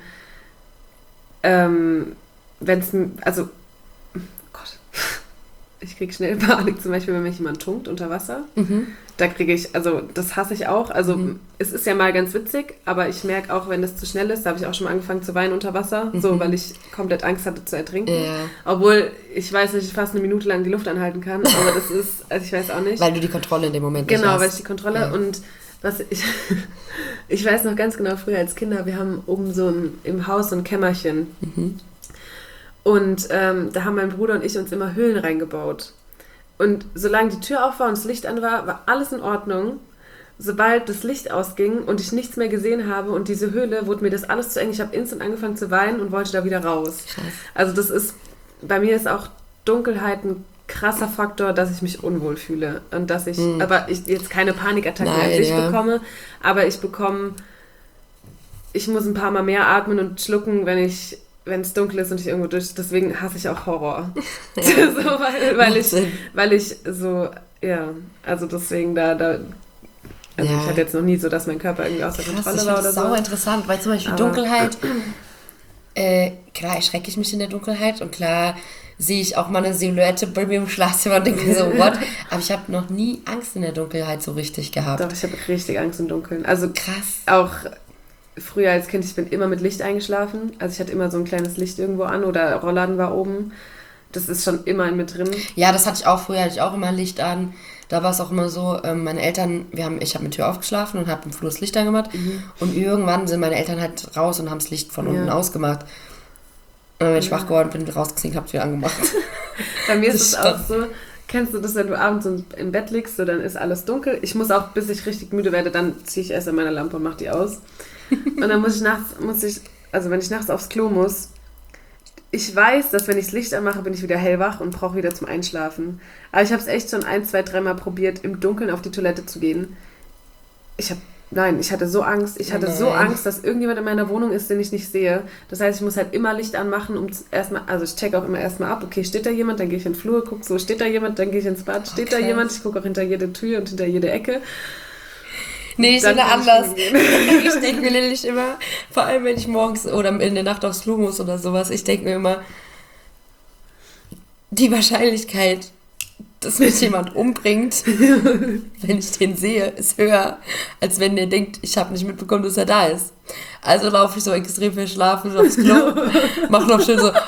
ähm, wenn's, m- also oh Gott, ich krieg schnell Panik, zum Beispiel, wenn mich jemand tunkt unter Wasser. Da kriege ich, also das hasse ich auch. Also es ist ja mal ganz witzig, aber ich merke auch, wenn das zu schnell ist, da habe ich auch schon mal angefangen zu weinen unter Wasser, so, weil ich komplett Angst hatte zu ertrinken. Ja. Obwohl ich weiß, dass ich fast eine Minute lang die Luft anhalten kann, aber das ist, also ich weiß auch nicht. Weil du die Kontrolle in dem Moment Genau, nicht weil ich hast. die Kontrolle Ja. und was ich, ich weiß noch ganz genau, früher als Kinder, wir haben oben so ein, im Haus so ein Kämmerchen und ähm, da haben mein Bruder und ich uns immer Höhlen reingebaut und solange die Tür auf war und das Licht an war, war alles in Ordnung. Sobald das Licht ausging und ich nichts mehr gesehen habe und diese Höhle, wurde mir das alles zu eng, ich habe instant angefangen zu weinen und wollte da wieder raus. Krass. Also das ist, bei mir ist auch Dunkelheit ein krasser Faktor, dass ich mich unwohl fühle und dass ich, aber ich jetzt keine Panikattacken an Nein, sich ja. bekomme, aber ich bekomme, ich muss ein paar Mal mehr atmen und schlucken, wenn ich wenn es dunkel ist und ich irgendwo durch, deswegen hasse ich auch Horror. Ja. so, weil, weil, ich, weil ich so, ja, also deswegen da, da also ja. ich hatte jetzt noch nie so, dass mein Körper irgendwie außer Kontrolle war oder so. Das ist sau interessant, weil zum Beispiel aber Dunkelheit, äh, klar erschrecke ich mich in der Dunkelheit und klar sehe ich auch mal eine Silhouette bei mir im Schlafzimmer und denke so, what? Aber ich habe noch nie Angst in der Dunkelheit so richtig gehabt. Doch, ich habe richtig Angst im Dunkeln. Also krass. Auch früher als Kind, ich bin immer mit Licht eingeschlafen. Also ich hatte immer so ein kleines Licht irgendwo an oder Rollladen war oben. Das ist schon immer in mir drin. Ja, das hatte ich auch früher, hatte ich auch immer Licht an. Da war es auch immer so, ähm, meine Eltern, wir haben, ich habe mit Tür aufgeschlafen und habe im Flur das Licht angemacht. Mhm. Und irgendwann sind meine Eltern halt raus und haben das Licht von ja. unten ausgemacht. Und dann bin ich ja. wach geworden, bin rausgesehen, habe es wieder angemacht. Bei mir ist es auch so, kennst du das, wenn du abends im Bett liegst, so, dann ist alles dunkel. Ich muss auch, bis ich richtig müde werde, dann ziehe ich erst an meiner Lampe und mache die aus. Und dann muss ich nachts, muss ich, also wenn ich nachts aufs Klo muss, ich weiß, dass wenn ich das Licht anmache, bin ich wieder hellwach und brauche wieder zum Einschlafen. Aber ich habe es echt schon ein, zwei, dreimal probiert, im Dunkeln auf die Toilette zu gehen. Ich habe, nein, ich hatte so Angst. Ich hatte nein. so Angst, dass irgendjemand in meiner Wohnung ist, den ich nicht sehe. Das heißt, ich muss halt immer Licht anmachen, um erstmal, also ich check auch immer erstmal ab, okay, steht da jemand, dann gehe ich in den Flur, guck so, steht da jemand, dann gehe ich ins Bad, steht okay. da jemand, ich gucke auch hinter jede Tür und hinter jede Ecke. Nee, ich bin anders. Ich denke mir nämlich immer, vor allem wenn ich morgens oder in der Nacht aufs Klo muss oder sowas, ich denke mir immer, die Wahrscheinlichkeit, dass mich jemand umbringt, wenn ich den sehe, ist höher, als wenn der denkt, ich habe nicht mitbekommen, dass er da ist. Also laufe ich so extrem verschlafen so aufs Klo, mache noch schön so,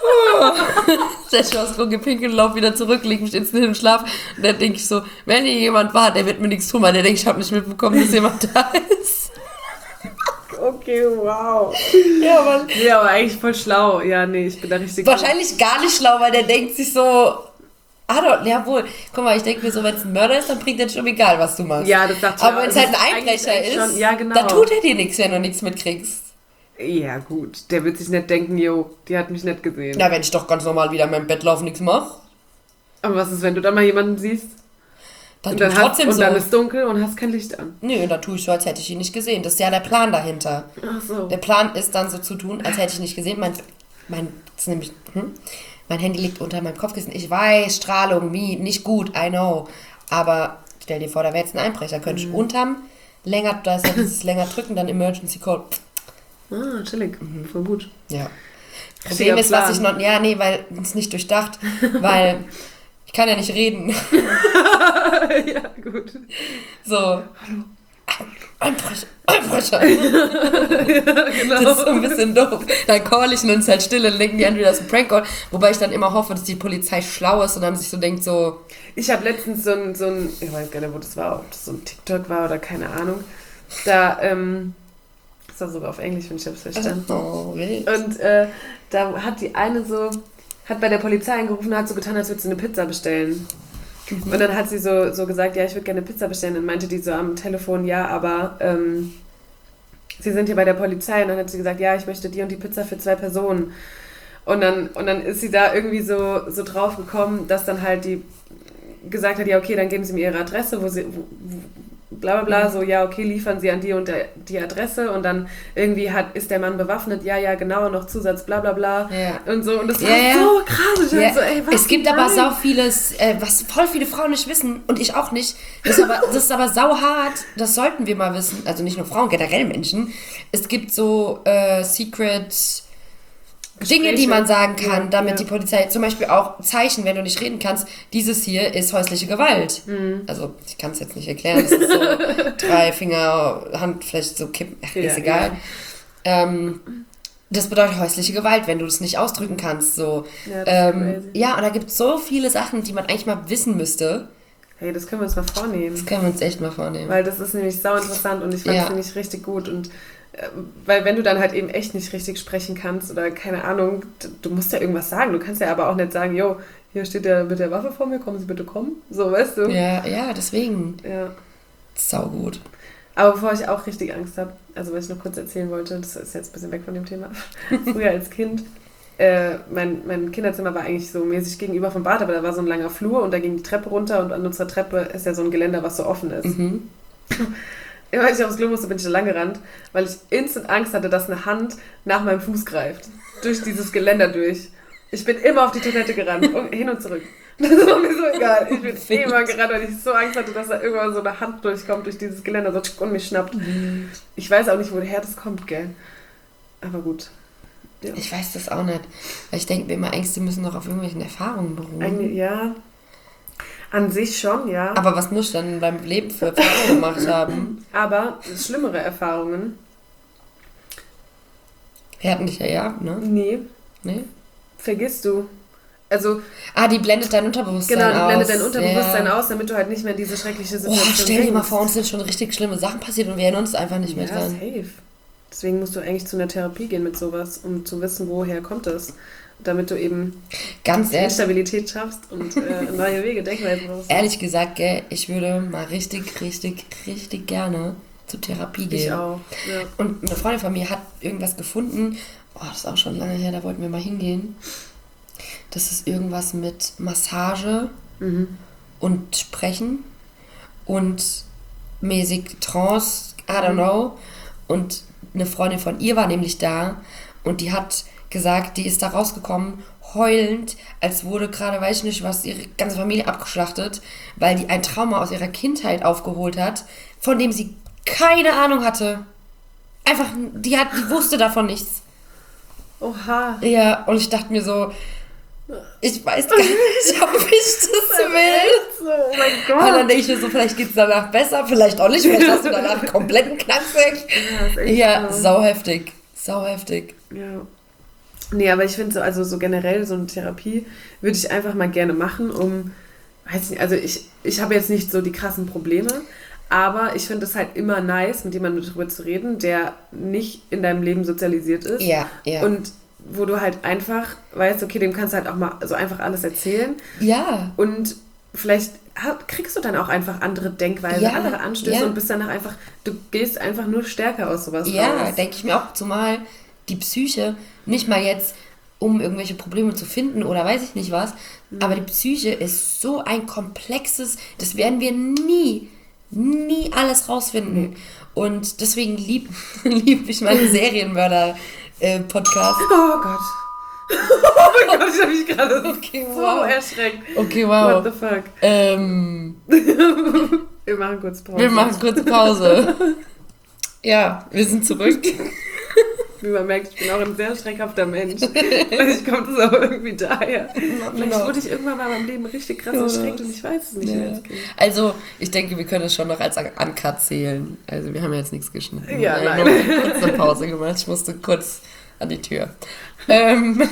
setze mich aufs Klo, gepinkelt, laufe wieder zurück, lege mich ins hin und schlaf. Und dann denke ich so, wenn hier jemand war, der wird mir nichts tun, weil der denkt, ich habe nicht mitbekommen, dass jemand da ist. Okay, wow. Ja, aber, ja, aber eigentlich voll schlau. Ja, nee, ich bin da richtig... Wahrscheinlich gut. Gar nicht schlau, weil der denkt sich so... Ah, doch, jawohl. Guck mal, ich denke mir so, wenn es ein Mörder ist, dann bringt der schon egal, was du machst. Ja, das dachte ich. Aber wenn es halt ein Einbrecher ist, schon, ja, genau. dann tut er dir nichts, wenn du nichts mitkriegst. Ja, gut. Der wird sich nicht denken, jo, die hat mich nicht gesehen. Na, wenn ich doch ganz normal wieder in meinem Bett laufe und nichts mache. Aber was ist, wenn du dann mal jemanden siehst? Dann und dann, trotzdem hast, so. Und dann ist dunkel und hast kein Licht an. Nö, dann tue ich so, als hätte ich ihn nicht gesehen. Das ist ja der Plan dahinter. Ach so. Der Plan ist dann so zu tun, als hätte ich nicht gesehen. Mein, mein, das ist nämlich, hm? Mein Handy liegt unter meinem Kopfkissen. Ich weiß, Strahlung, wie, nicht gut, I know. Aber stell dir vor, da wäre jetzt ein Einbrecher. Könnte ich mhm. unterm, länger, da ist ja dieses länger drücken, dann Emergency Call. Ah, chillig. Mhm. Voll gut. Ja. Problem ist, was ich noch, ja, nee, weil es nicht durchdacht, weil ich kann ja nicht reden. Ja, gut. So. Hallo. Einbrecher, Einbrecher. Ja, genau. Das ist so ein bisschen doof. Dann call ich und dann ist halt still und denken die entweder das ist ein Prank-Call, wobei ich dann immer hoffe, dass die Polizei schlau ist und dann sich so denkt so... Ich habe letztens so ein, so ein, ich weiß gar nicht, wo das war, ob das so ein TikTok war oder keine Ahnung, da, ähm, das war sogar auf Englisch, wenn ich das verstanden. Oh, wild. Und äh, da hat die eine so, hat bei der Polizei angerufen und hat so getan, als würde sie eine Pizza bestellen. Mhm. Und dann hat sie so, so gesagt, ja, ich würde gerne Pizza bestellen. Und meinte die so am Telefon, ja, aber ähm, sie sind hier bei der Polizei. Und dann hat sie gesagt, ja, ich möchte die und die Pizza für zwei Personen. Und dann, und dann ist sie da irgendwie so, so drauf gekommen, dass dann halt die gesagt hat, ja, okay, dann geben Sie mir Ihre Adresse, wo Sie... Wo, bla bla bla, so, ja, okay, liefern Sie an die und der, die Adresse und dann irgendwie hat, ist der Mann bewaffnet, ja, ja, genau, noch Zusatz, bla bla bla ja. und so und das ja, war ja. so krass. Ich ja. so, ey, was es gibt aber sau vieles, äh, was voll viele Frauen nicht wissen und ich auch nicht, das ist, aber, das ist aber sau hart, das sollten wir mal wissen, also nicht nur Frauen, generell Menschen, es gibt so äh, Secret... Gespräche. Dinge, die man sagen kann, ja, damit ja. die Polizei, zum Beispiel auch Zeichen, wenn du nicht reden kannst, dieses hier ist häusliche Gewalt. Mhm. Also, ich kann es jetzt nicht erklären, das ist so drei Finger, Hand vielleicht so kippen, ach, ist ja, egal. Ja. Ähm, das bedeutet häusliche Gewalt, wenn du das nicht ausdrücken kannst. So. Ja, ähm, ja, und da gibt es so viele Sachen, die man eigentlich mal wissen müsste. Hey, das können wir uns mal vornehmen. Das können wir uns echt mal vornehmen. Weil das ist nämlich sau interessant und ich fand es ja. nämlich richtig gut und weil wenn du dann halt eben echt nicht richtig sprechen kannst oder keine Ahnung, du musst ja irgendwas sagen. Du kannst ja aber auch nicht sagen, jo, hier steht der mit der Waffe vor mir, kommen Sie bitte kommen. So, weißt du? Ja, ja, deswegen. Ja. Sau gut. Aber bevor ich auch richtig Angst habe, also was ich noch kurz erzählen wollte, das ist jetzt ein bisschen weg von dem Thema. Früher als Kind, äh, mein, mein Kinderzimmer war eigentlich so mäßig gegenüber vom Bad, aber da war so ein langer Flur und da ging die Treppe runter und an unserer Treppe ist ja so ein Geländer, was so offen ist. Mhm. immer wenn ich aufs Klo musste, bin ich da lang gerannt, weil ich instant Angst hatte, dass eine Hand nach meinem Fuß greift. Durch dieses Geländer durch. Ich bin immer auf die Toilette gerannt, um, hin und zurück. Das war mir so egal. Ich bin immer gerannt, weil ich so Angst hatte, dass da irgendwann so eine Hand durchkommt durch dieses Geländer so und mich schnappt. Mhm. Ich weiß auch nicht, woher das kommt, gell? Aber gut. Ja. Ich weiß das auch nicht. Weil ich denke mir immer, Ängste müssen doch auf irgendwelchen Erfahrungen beruhen. Eine, ja, an sich schon, ja. Aber was muss ich dann beim Leben für Erfahrungen gemacht haben? Aber schlimmere Erfahrungen. Wir hatten dich ja jagt, ne? Nee. Nee? Vergisst du. Also, ah, die blendet dein Unterbewusstsein aus. Genau, die blendet dein Unterbewusstsein ja. aus, damit du halt nicht mehr in diese schreckliche Situation oh, stell dir mal vor, uns sind schon richtig schlimme Sachen passiert und wir erinnern uns einfach nicht mehr ja, dran. Safe. Deswegen musst du eigentlich zu einer Therapie gehen mit sowas, um zu wissen, woher kommt es. Damit du eben ganz ehrlich Stabilität schaffst und äh, neue Wege, Denkweisen raus. Ehrlich gesagt, gell, ich würde mal richtig, richtig, richtig gerne zur Therapie gehen. Ich auch, ja. Und eine Freundin von mir hat irgendwas gefunden, oh, das ist auch schon lange her, da wollten wir mal hingehen. Das ist irgendwas mit Massage mhm. und Sprechen und mäßig Trance, I don't know. Und eine Freundin von ihr war nämlich da und die hat gesagt, die ist da rausgekommen, heulend, als wurde gerade, weiß ich nicht was, ihre ganze Familie abgeschlachtet, weil die ein Trauma aus ihrer Kindheit aufgeholt hat, von dem sie keine Ahnung hatte. Einfach, die, hat, die wusste davon nichts. Oha. Ja, und ich dachte mir so, ich weiß gar nicht, ob ich das will. Oh mein Gott. Und dann denke ich mir so, vielleicht geht es danach besser, vielleicht auch nicht, vielleicht hast du danach einen kompletten Knacks weg. Ja, ist echt ja so. sauheftig. Sauheftig. Ja. Nee, aber ich finde so, also so generell so eine Therapie würde ich einfach mal gerne machen, um, weiß nicht, also ich, ich habe jetzt nicht so die krassen Probleme, aber ich finde es halt immer nice, mit jemandem darüber zu reden, der nicht in deinem Leben sozialisiert ist. Ja, ja. Und wo du halt einfach weißt, okay, dem kannst du halt auch mal so einfach alles erzählen. Ja. Und vielleicht kriegst du dann auch einfach andere Denkweise, ja, andere Anstöße ja. und bist danach einfach, du gehst einfach nur stärker aus sowas ja, raus. Ja, denke ich mir auch, zumal die Psyche, nicht mal jetzt, um irgendwelche Probleme zu finden oder weiß ich nicht was, mhm. aber die Psyche ist so ein komplexes, das werden wir nie, nie alles rausfinden. Mhm. Und deswegen lieb, lieb ich meine Serienmörder Äh, Podcast. Oh Gott. Oh mein Gott, ich habe mich gerade okay, so wow. erschreckt. Okay, wow. What the fuck? Ähm, wir machen kurz Pause. Wir machen kurz Pause. Ja, wir sind zurück. Wie man merkt, ich bin auch ein sehr schreckhafter Mensch. Vielleicht kommt es auch irgendwie daher. Vielleicht genau. wurde ich irgendwann mal in meinem Leben richtig krass erschreckt und ich weiß es nicht ja. mehr. Also, ich denke, wir können es schon noch als Uncut zählen. Also, wir haben ja jetzt nichts geschnitten. Ja, wir haben nein. nur kurz eine Pause gemacht. Ich musste kurz an die Tür. Ähm,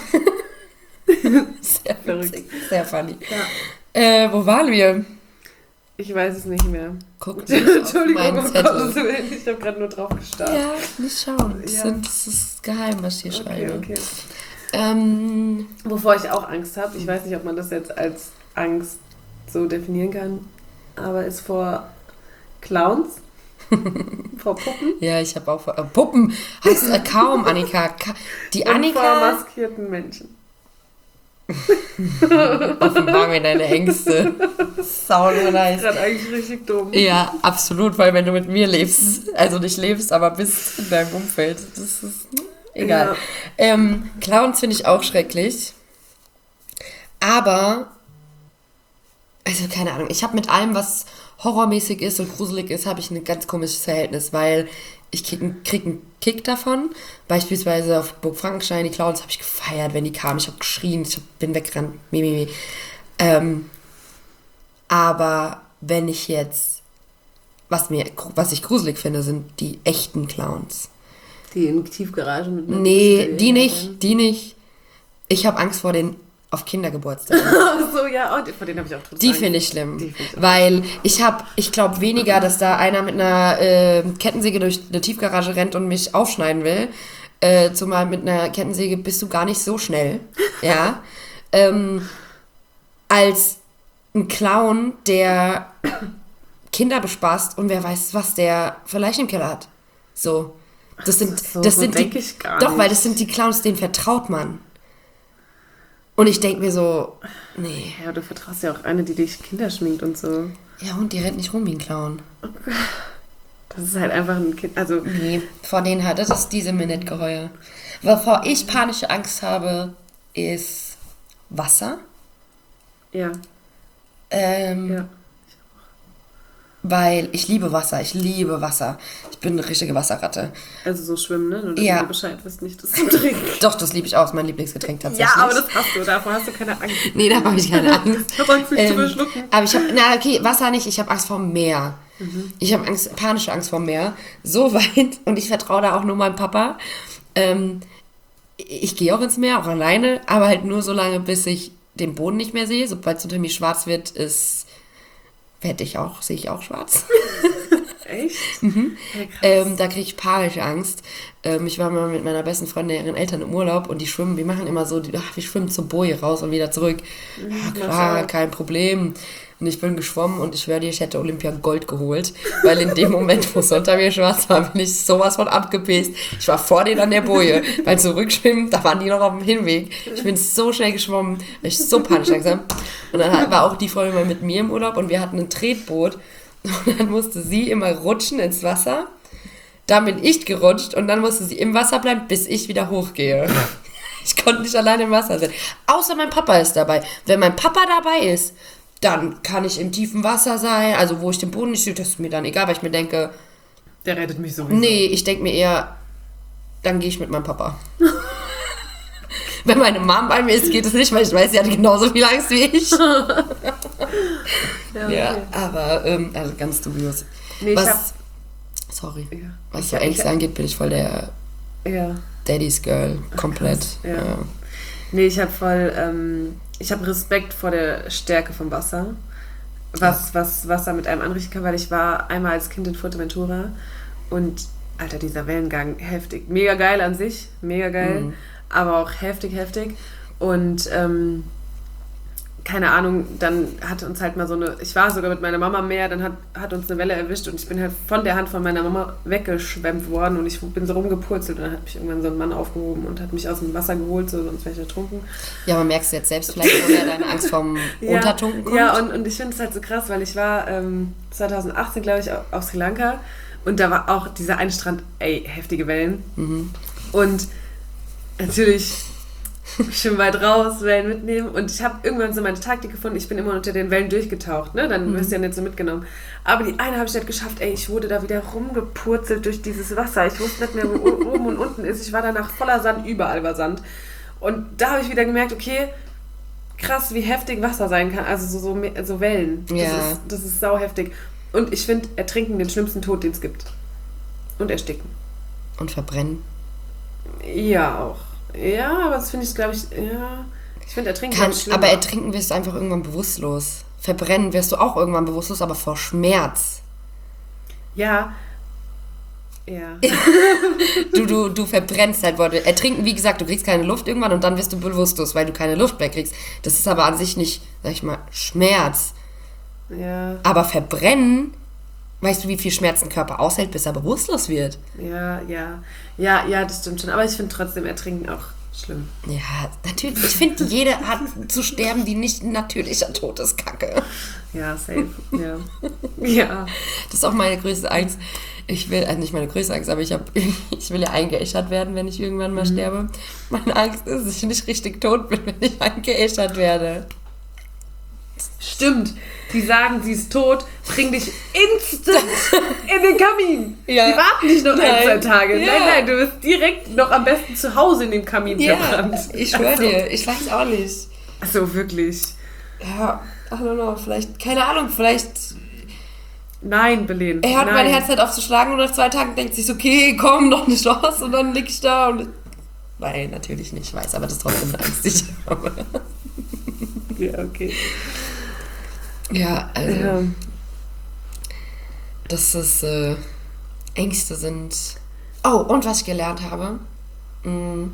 sehr witzig, sehr funny. Ja. Äh, wo waren wir? Ich weiß es nicht mehr. Guck Entschuldigung, oh Gott, ich habe gerade nur drauf gestarrt. Ja, nicht schauen. Das, Ja. sind, das ist geheim, was ich hier schreibe. Okay, okay. Ähm, Wovor ich auch Angst habe, ich weiß nicht, ob man das jetzt als Angst so definieren kann, aber ist vor Clowns, vor Puppen. Ja, ich habe auch vor... Äh, Puppen heißt äh, kaum, Annika. Ka- Die und Annika... vor maskierten Menschen. Offenbar mir deine Ängste. Sau nice. Das ist gerade eigentlich richtig dumm. Ja, absolut, weil wenn du mit mir lebst, also nicht lebst, aber bist in deinem Umfeld, das ist egal. Ja. Ähm, Clowns finde ich auch schrecklich. Aber, also keine Ahnung, ich habe mit allem, was horrormäßig ist und gruselig ist, habe ich ein ganz komisches Verhältnis, weil ich kriege krieg einen Kick davon. Beispielsweise auf Burg Frankenstein, die Clowns habe ich gefeiert, wenn die kamen. Ich habe geschrien, ich hab, bin weggerannt. Meh, meh, meh. Ähm, aber wenn ich jetzt, was, mir, was ich gruselig finde, sind die echten Clowns. Die in Tiefgaragen mit Nee, die nicht, die nicht. Ich habe Angst vor den auf Kindergeburtstagen. Ach so, ja, oh, vor denen habe ich auch total Die Angst. finde ich schlimm. Die find ich auch weil ich habe, ich glaube weniger, dass da einer mit einer äh, Kettensäge durch eine Tiefgarage rennt und mich aufschneiden will. Äh, zumal mit einer Kettensäge bist du gar nicht so schnell. Ja. ähm, als ein Clown, der Kinder bespaßt und wer weiß, was der für Leichen im Keller hat. So. Das sind, so, das so sind denk die, ich gar doch, nicht. weil das sind die Clowns, denen vertraut man. Und ich denke mir so, nee. Ja, du vertraust ja auch eine, die dich Kinder schminkt und so. Ja, und die rennt nicht rum wie ein Clown. Das ist halt einfach ein Kind, also... Nee, vor denen hat, das ist diese mir nicht geheuer. Wovor ich panische Angst habe, ist Wasser. Ja. Ähm, Ja. Weil ich liebe Wasser, ich liebe Wasser. Ich bin eine richtige Wasserratte. Also so schwimmen, ne? Nur dass Ja. du Bescheid wirst, nicht das zu trinken. Doch, das liebe ich auch, ist mein Lieblingsgetränk tatsächlich. Ja, aber das hast du, davor hast du keine Angst. Nee, da habe ich keine Angst. Ich hab Angst, mich zu Ähm, verschlucken. aber ich habe, na okay, Wasser nicht, ich habe Angst vor dem Meer. Mhm. Ich habe Angst, panische Angst vor dem Meer. So weit, und ich vertraue da auch nur meinem Papa. Ähm, ich gehe auch ins Meer, auch alleine, aber halt nur so lange, bis ich den Boden nicht mehr sehe. Sobald es unter mir schwarz wird, ist, werde ich auch, sehe ich auch schwarz. Echt? Mhm. Ja, krass. Ähm, da kriege ich panische Angst. Ähm, ich war mal mit meiner besten Freundin, ihren Eltern im Urlaub und die schwimmen, wir machen immer so, die, ach, wir schwimmen zur Boje raus und wieder zurück. Ja, klar, kein Problem. Und ich bin geschwommen und ich schwöre dir, ich hätte Olympia Gold geholt, weil in dem Moment, wo es unter mir schwarz war, bin ich sowas von abgepäst. Ich war vor denen an der Boje, weil zurückschwimmen, da waren die noch auf dem Hinweg. Ich bin so schnell geschwommen, weil ich so panisch langsam. Und dann war auch die Freundin mal mit mir im Urlaub und wir hatten ein Tretboot. Und dann musste sie immer rutschen ins Wasser. Dann bin ich gerutscht und dann musste sie im Wasser bleiben, bis ich wieder hochgehe. Ich konnte nicht alleine im Wasser sein. Außer mein Papa ist dabei. Wenn mein Papa dabei ist, dann kann ich im tiefen Wasser sein. Also wo ich den Boden nicht sehe, das ist mir dann egal, weil ich mir denke, Der rettet mich sowieso. nee, ich denke mir eher, dann gehe ich mit meinem Papa. Wenn meine Mom bei mir ist, geht es nicht, weil ich weiß, sie hat genauso viel Angst wie ich. Ja, okay. Ja, aber ähm, also ganz dubios. Nee, ich Was, hab, sorry. ja. Was Ich so hab- Ängste ich hab- angeht, bin ich voll der Ja. Daddy's Girl. Komplett. krass, ja. Ja. Nee, ich habe voll, ähm, ich habe Respekt vor der Stärke vom Wasser. Was, was Wasser mit einem anrichten kann, weil ich war einmal als Kind in Fuerteventura und, Alter, dieser Wellengang, heftig. Mega geil an sich, mega geil, Mhm. aber auch heftig, heftig. Und, ähm, keine Ahnung, dann hat uns halt mal so eine, ich war sogar mit meiner Mama am Meer, dann hat, hat uns eine Welle erwischt und ich bin halt von der Hand von meiner Mama weggeschwemmt worden und ich bin so rumgepurzelt und dann hat mich irgendwann so ein Mann aufgehoben und hat mich aus dem Wasser geholt, so, sonst wäre ich ertrunken. Ja, aber merkst du jetzt selbst vielleicht, woher deine Angst vom Untertunken kommt? Ja, und, und ich finde es halt so krass, weil ich war ähm, zwanzig achtzehn, glaube ich, auf, auf Sri Lanka und da war auch dieser eine Strand, ey, heftige Wellen. Mhm. Und natürlich schön weit raus, Wellen mitnehmen. Und ich habe irgendwann so meine Taktik gefunden, ich bin immer unter den Wellen durchgetaucht, ne? Dann wirst du ja nicht so mitgenommen. Aber die eine habe ich nicht geschafft, ey, ich wurde da wieder rumgepurzelt durch dieses Wasser. Ich wusste nicht mehr, wo oben und unten ist. Ich war danach voller Sand, überall war Sand. Und da habe ich wieder gemerkt, okay, krass, wie heftig Wasser sein kann. Also so, so, so Wellen. Das, Ja. ist, das ist sau heftig. Und ich finde Ertrinken den schlimmsten Tod, den es gibt. Und Ersticken. Und verbrennen. Ja, auch. Ja, aber das finde ich, glaube ich, ja. Ich finde Ertrinken Kann, ganz schlimm. aber ertrinken wirst du einfach irgendwann bewusstlos. Verbrennen wirst du auch irgendwann bewusstlos, aber vor Schmerz. Ja. Ja. Du, du, du verbrennst halt Worte. Ertrinken, wie gesagt, du kriegst keine Luft irgendwann und dann wirst du bewusstlos, weil du keine Luft mehr kriegst. Das ist aber an sich nicht, sag ich mal, Schmerz. Ja. Aber verbrennen, weißt du, wie viel Schmerz ein Körper aushält, bis er bewusstlos wird? Ja, ja. Ja, ja, das stimmt schon. Aber ich finde trotzdem Ertrinken auch schlimm. Ja, natürlich. Ich finde, jede Art zu sterben, die nicht ein natürlicher Tod ist, kacke. Ja, safe. Ja. Ja. Das ist auch meine größte Angst. Ich will, also nicht meine größte Angst, aber ich, hab, ich will ja eingeäschert werden, wenn ich irgendwann mal sterbe. Meine Angst ist, dass ich nicht richtig tot bin, wenn ich eingeäschert werde. Stimmt. Die sagen, sie ist tot, bring dich instant in den Kamin. Ja. Die warten nicht noch ein, Nein. zwei Tage. Ja. Nein, nein, du bist direkt noch am besten zu Hause in dem Kamin verbrannt. ich schwöre Also- dir, ich weiß auch nicht. Achso, wirklich. Ja, I don't know, vielleicht, keine Ahnung, vielleicht Nein, Belen. er hört nein. mein Herz halt auf zu schlagen und nach zwei Tagen denkt sich so, okay, komm, noch eine Chance und dann lieg ich da und... Nein, natürlich nicht, ich weiß, aber das ist trotzdem eine Angst, die ich habe. Ja, okay. Ja, also, Ja. dass es äh, Ängste sind. Oh, und was ich gelernt habe, mh,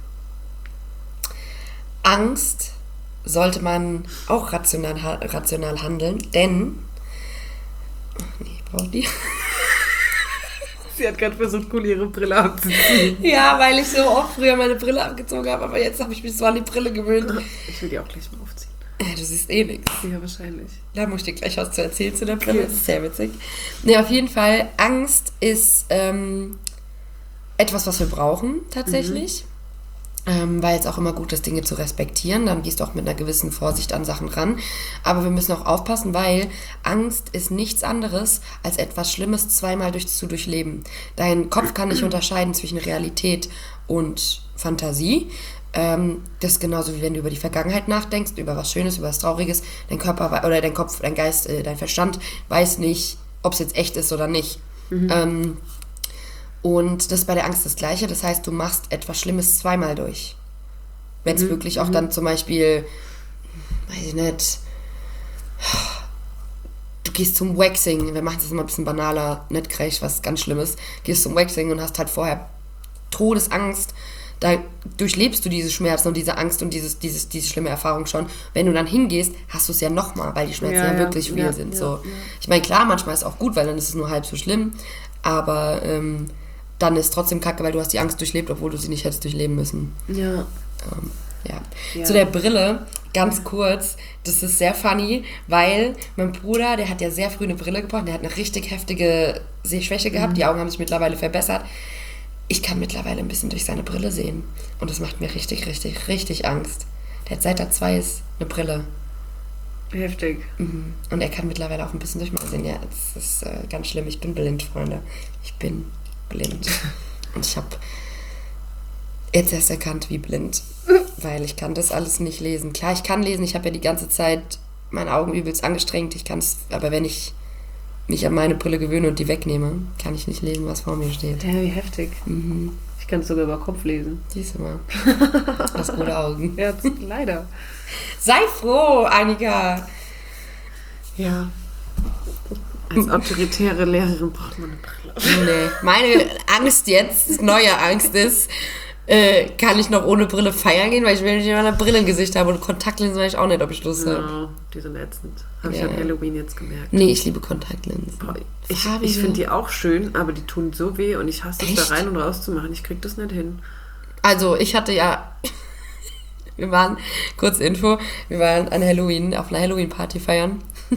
Angst sollte man auch rational, ha- rational handeln, denn... Ach, nee, braucht die... Sie hat gerade versucht, cool ihre Brille abzuziehen. Ja, weil ich so oft früher meine Brille abgezogen habe, aber jetzt habe ich mich so an die Brille gewöhnt. Ich will die auch gleich mal aufziehen. Ja, du siehst eh nichts. Ja, wahrscheinlich. Da muss ich dir gleich was zu erzählen zu der Brille. Okay. Das ist sehr witzig. Ne, auf jeden Fall, Angst ist ähm, etwas, was wir brauchen, tatsächlich. Mhm. Ähm, weil es auch immer gut ist, Dinge zu respektieren. Dann gehst du auch mit einer gewissen Vorsicht an Sachen ran. Aber wir müssen auch aufpassen, weil Angst ist nichts anderes, als etwas Schlimmes zweimal durch, zu durchleben. Dein Kopf kann nicht unterscheiden zwischen Realität und Fantasie. Ähm, das ist genauso wie wenn du über die Vergangenheit nachdenkst, über was Schönes, über was Trauriges. Dein Körper oder dein Kopf, dein Geist, äh, dein Verstand weiß nicht, ob es jetzt echt ist oder nicht. Mhm. Ähm, und das ist bei der Angst das Gleiche. Das heißt, du machst etwas Schlimmes zweimal durch. Wenn es mhm. wirklich auch mhm. dann zum Beispiel, weiß ich nicht, du gehst zum Waxing, wir machen das immer ein bisschen banaler, nicht gleich was ganz Schlimmes, gehst zum Waxing und hast halt vorher Todesangst. Da durchlebst du diese Schmerzen und diese Angst und dieses, dieses, diese schlimme Erfahrung schon. Wenn du dann hingehst, hast du es ja nochmal, weil die Schmerzen ja, ja wirklich ja, real ja, sind. Ja, so. Ja. Ich meine, klar, manchmal ist es auch gut, weil dann ist es nur halb so schlimm, aber ähm, dann ist es trotzdem kacke, weil du hast die Angst durchlebt, obwohl du sie nicht hättest durchleben müssen. Ja. Ähm, ja. ja. Zu der Brille, ganz kurz, das ist sehr funny, weil mein Bruder, der hat ja sehr früh eine Brille gebraucht, der hat eine richtig heftige Sehschwäche gehabt, mhm. die Augen haben sich mittlerweile verbessert. Ich kann mittlerweile ein bisschen durch seine Brille sehen. Und das macht mir richtig, richtig, richtig Angst. Der hat seit er zwei ist eine Brille. Heftig. Mhm. Und er kann mittlerweile auch ein bisschen durch meine sehen. Ja, das ist äh, ganz schlimm. Ich bin blind, Freunde. Ich bin blind. Und ich habe jetzt erst erkannt, wie blind. Weil ich kann das alles nicht lesen. Klar, ich kann lesen. Ich habe ja die ganze Zeit meine Augen übelst angestrengt. Ich kann es, aber wenn ich mich an meine Brille gewöhne und die wegnehme, kann ich nicht lesen, was vor mir steht. Ja, wie heftig. Mhm. Ich kann es sogar über Kopf lesen. Siehst du mal. Du hast gute Augen. Ja, leider. Sei froh, Annika. Ja. Als autoritäre Lehrerin braucht man eine Brille. Nee, meine Angst jetzt, neue Angst ist, äh, kann ich noch ohne Brille feiern gehen, weil ich will nicht immer eine Brille im Gesicht habe und Kontaktlinsen weiß ich auch nicht, ob ich Lust habe. No, die sind ätzend. Habe ja. ich an Halloween jetzt gemerkt. Nee, ich liebe Kontaktlinsen. Boah, ich ich finde die auch schön, aber die tun so weh und ich hasse es, da rein und raus zu machen. Ich krieg das nicht hin. Also, ich hatte ja... wir waren, kurz Info, wir waren an Halloween, auf einer Halloween-Party feiern.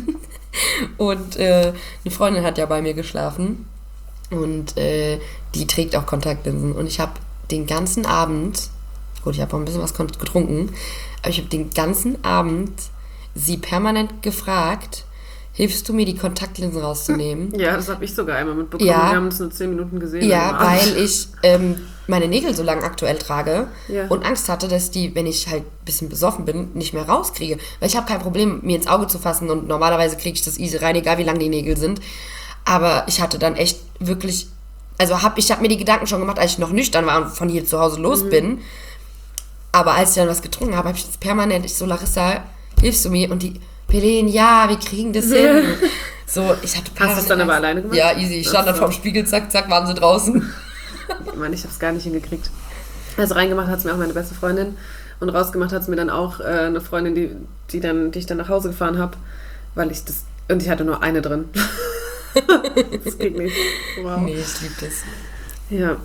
Und äh, eine Freundin hat ja bei mir geschlafen. Und äh, die trägt auch Kontaktlinsen. Und ich habe den ganzen Abend, gut, ich habe auch ein bisschen was getrunken, aber ich habe den ganzen Abend sie permanent gefragt, hilfst du mir, die Kontaktlinsen rauszunehmen? Ja, das habe ich sogar einmal mitbekommen. Ja, wir haben uns nur zehn Minuten gesehen. Ja, weil ich ähm, meine Nägel so lange aktuell trage ja. und Angst hatte, dass die, wenn ich halt ein bisschen besoffen bin, nicht mehr rauskriege. Weil ich habe kein Problem, mir ins Auge zu fassen und normalerweise kriege ich das easy rein, egal wie lang die Nägel sind. Aber ich hatte dann echt wirklich... Also hab, ich habe mir die Gedanken schon gemacht, als ich noch nüchtern war und von hier zu Hause los mhm. bin. Aber als ich dann was getrunken habe, habe ich das permanent, ich so, Larissa, hilfst du mir? Und die, Helene, ja, wir kriegen das hin. So, ich hatte Hast du es dann aber alleine gemacht? Ja, easy. Ich stand so. dann vorm Spiegel, zack, zack, waren sie draußen. Ich meine, ich habe es gar nicht hingekriegt. Also reingemacht hat es mir auch meine beste Freundin und rausgemacht hat es mir dann auch äh, eine Freundin, die, die, dann, die ich dann nach Hause gefahren habe, weil ich das, und ich hatte nur eine drin. Das geht nicht. Wow. Nee, ich liebe das. Ja.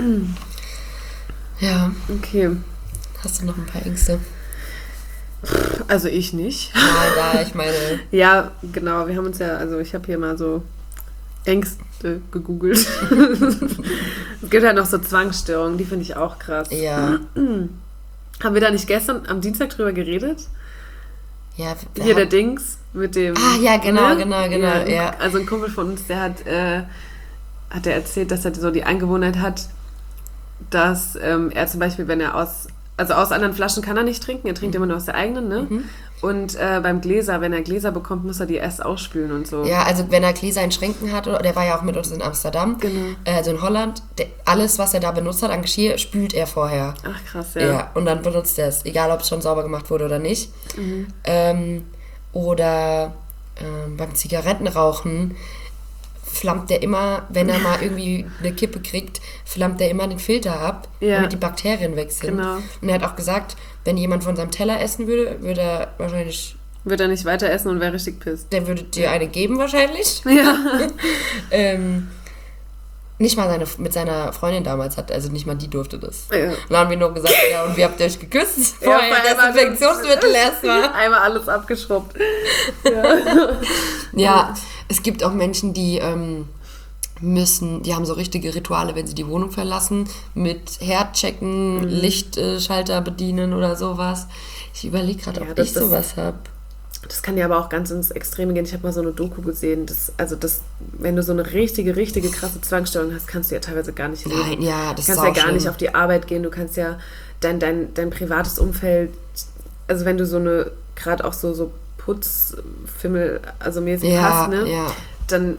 Ja. Okay. Hast du noch ein paar Ängste? Also ich nicht. Ja, ja, ich meine... Ja, genau. Wir haben uns ja, also ich habe hier mal so Ängste gegoogelt. Es gibt halt noch so Zwangsstörungen, die finde ich auch krass. Ja. Haben wir da nicht gestern am Dienstag drüber geredet? Ja. Hier der Dings mit dem... Ah, ja, genau, ne? genau, genau. Ja, ja. Also ein Kumpel von uns, der hat, äh, hat er erzählt, dass er so die Angewohnheit hat, dass ähm, er zum Beispiel, wenn er aus... Also aus anderen Flaschen kann er nicht trinken, er trinkt mhm. immer nur aus der eigenen, ne? Mhm. Und äh, beim Gläser, wenn er Gläser bekommt, muss er die erst ausspülen und so. Ja, also wenn er Gläser in Schränken hat, der war ja auch mit uns in Amsterdam, genau. also in Holland, der, alles, was er da benutzt hat an Geschirr, spült er vorher. Ach krass, ja. Ja, und dann benutzt er es, egal ob es schon sauber gemacht wurde oder nicht. Mhm. Ähm, oder ähm, beim Zigarettenrauchen flammt der immer, wenn er mal irgendwie eine Kippe kriegt, flammt der immer den Filter ab, ja. damit die Bakterien weg sind. Genau. Und er hat auch gesagt, wenn jemand von seinem Teller essen würde, würde er wahrscheinlich... Würde er nicht weiter essen und wäre richtig pisst. Der würde dir eine geben wahrscheinlich. Ja. ähm, nicht mal seine, mit seiner Freundin damals hat, also nicht mal die durfte das. Ja. Und dann haben wir nur gesagt, ja, und wie habt ihr euch geküsst? Ja, Vorher vor das allem Infektionsmittel erstmal. Einmal alles abgeschrubbt. Ja. Ja, es gibt auch Menschen, die ähm, müssen, die haben so richtige Rituale, wenn sie die Wohnung verlassen, mit Herd checken, mhm. Lichtschalter bedienen oder sowas. Ich überlege gerade, ja, ob das, ich sowas habe. Das kann ja aber auch ganz ins Extreme gehen. Ich habe mal so eine Doku gesehen, dass, also das, wenn du so eine richtige, richtige krasse Zwangsstörung hast, kannst du ja teilweise gar nicht leben. Nein, ja, das du ist kannst ja auch gar schlimm. nicht auf die Arbeit gehen, du kannst ja dein, dein, dein privates Umfeld, also wenn du so eine, gerade auch so, so Putzfimmel, also mäßig ja, hast, ne, ja. dann,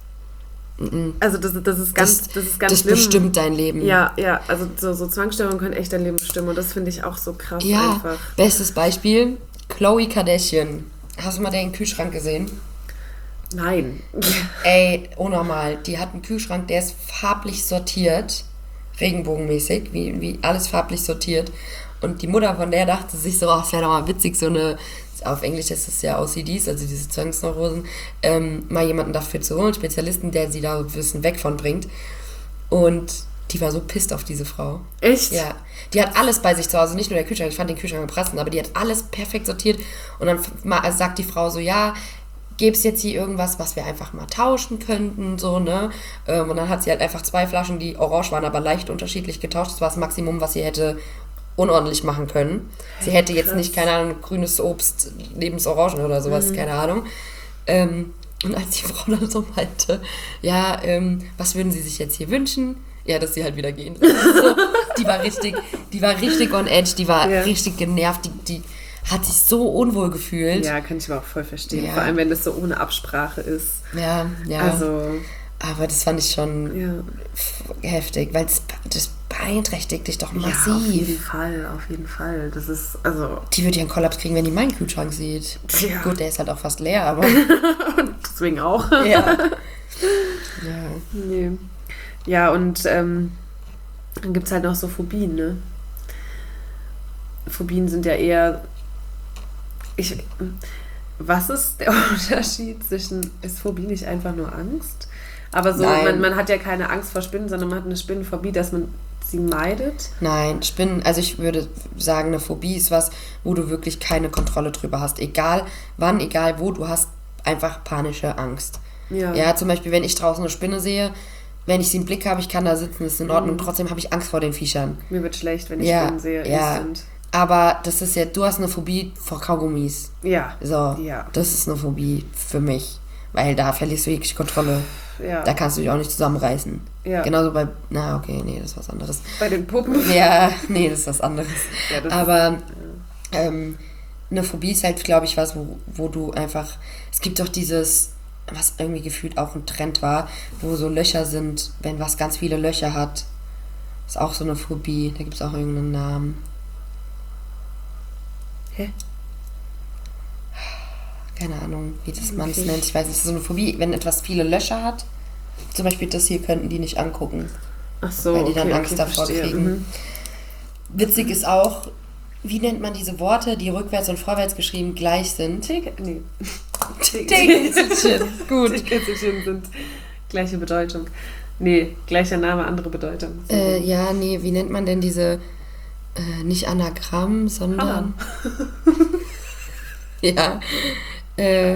also das, das ist ganz, das, das ist ganz das schlimm. Das bestimmt dein Leben. Ja, ja, also so, so Zwangsstörungen können echt dein Leben bestimmen und das finde ich auch so krass ja, einfach. Bestes Beispiel, Khloe Kardashian. Hast du mal den Kühlschrank gesehen? Nein. Ey, unnormal. Die hat einen Kühlschrank, der ist farblich sortiert, regenbogenmäßig, wie, wie alles farblich sortiert. Und die Mutter von der dachte sich so, ach, es wäre doch mal witzig, so eine, auf Englisch ist es ja O C Ds, also diese Zwangsneurosen, ähm, mal jemanden dafür zu holen, Spezialisten, der sie da ein bisschen weg von bringt. Und die war so pisst auf diese Frau. Echt? Ja. Die hat alles bei sich zu Hause, nicht nur der Kühlschrank, ich fand den Kühlschrank prassen, aber die hat alles perfekt sortiert. Und dann also sagt die Frau so, ja, gäbe es jetzt hier irgendwas, was wir einfach mal tauschen könnten, so, ne? Und dann hat sie halt einfach zwei Flaschen, die orange waren, aber leicht unterschiedlich getauscht. Das war das Maximum, was sie hätte unordentlich machen können. Sie hätte jetzt Krass. nicht, keine Ahnung, grünes Obst neben das Orangen oder sowas, mhm. keine Ahnung. Ähm, und als die Frau dann so meinte, ja, ähm, was würden Sie sich jetzt hier wünschen? Ja, dass sie halt wieder gehen. Also, die war richtig, die war richtig on edge, die war ja. richtig genervt, die, die hat sich so unwohl gefühlt. Ja, kann ich aber auch voll verstehen. Ja. Vor allem, wenn das so ohne Absprache ist. Ja, ja. Also, aber das fand ich schon ja. heftig, weil das, das beeinträchtigt dich doch massiv. Ja, auf jeden Fall, auf jeden Fall. Das ist, also... Die wird ja einen Kollaps kriegen, wenn die meinen Kühlschrank sieht. Ja. Gut, der ist halt auch fast leer, aber... Deswegen auch. Ja. Ja. Nee. Ja, und ähm, dann gibt es halt noch so Phobien, ne? Phobien sind ja eher... Ich, was ist der Unterschied zwischen... Ist Phobie nicht einfach nur Angst? Aber so, man, man hat ja keine Angst vor Spinnen, sondern man hat eine Spinnenphobie, dass man sie meidet. Nein, Spinnen, also ich würde sagen, eine Phobie ist was, wo du wirklich keine Kontrolle drüber hast. Egal wann, egal wo, du hast einfach panische Angst. Ja. Ja, zum Beispiel, wenn ich draußen eine Spinne sehe, wenn ich sie im Blick habe, ich kann da sitzen, ist in Ordnung. Mhm. Trotzdem habe ich Angst vor den Viechern. Mir wird schlecht, wenn ich ja, Spinnen sehe. Ja, instant. aber das ist ja, du hast eine Phobie vor Kaugummis. Ja. So, ja. das ist eine Phobie für mich. Weil da verlierst du jegliche Kontrolle. Ja. Da kannst du dich auch nicht zusammenreißen. Ja. Genauso bei, na okay, nee, das ist was anderes. Bei den Puppen? Ja, nee, das ist was anderes. Ja, das aber ist, ja. ähm, eine Phobie ist halt, glaube ich, was, wo, wo du einfach, es gibt doch dieses, was irgendwie gefühlt auch ein Trend war, wo so Löcher sind, wenn was ganz viele Löcher hat. Ist auch so eine Phobie, da gibt es auch irgendeinen Namen. Hä? Keine Ahnung, wie das man es Okay. nennt. Ich weiß nicht, es ist so eine Phobie, wenn etwas viele Löcher hat. Zum Beispiel das hier könnten die nicht angucken, Ach so, weil die okay, dann Angst okay, davor verstehe. kriegen. Mhm. Witzig ist auch, wie nennt man diese Worte, die rückwärts und vorwärts geschrieben gleich sind? Tick, nee. Tegelchen. Gut. Tegelchen sind gleiche Bedeutung. Nee, gleicher Name, andere Bedeutung. So. Äh, ja, nee, wie nennt man denn diese, äh, nicht Anagramm, sondern... ja. Äh,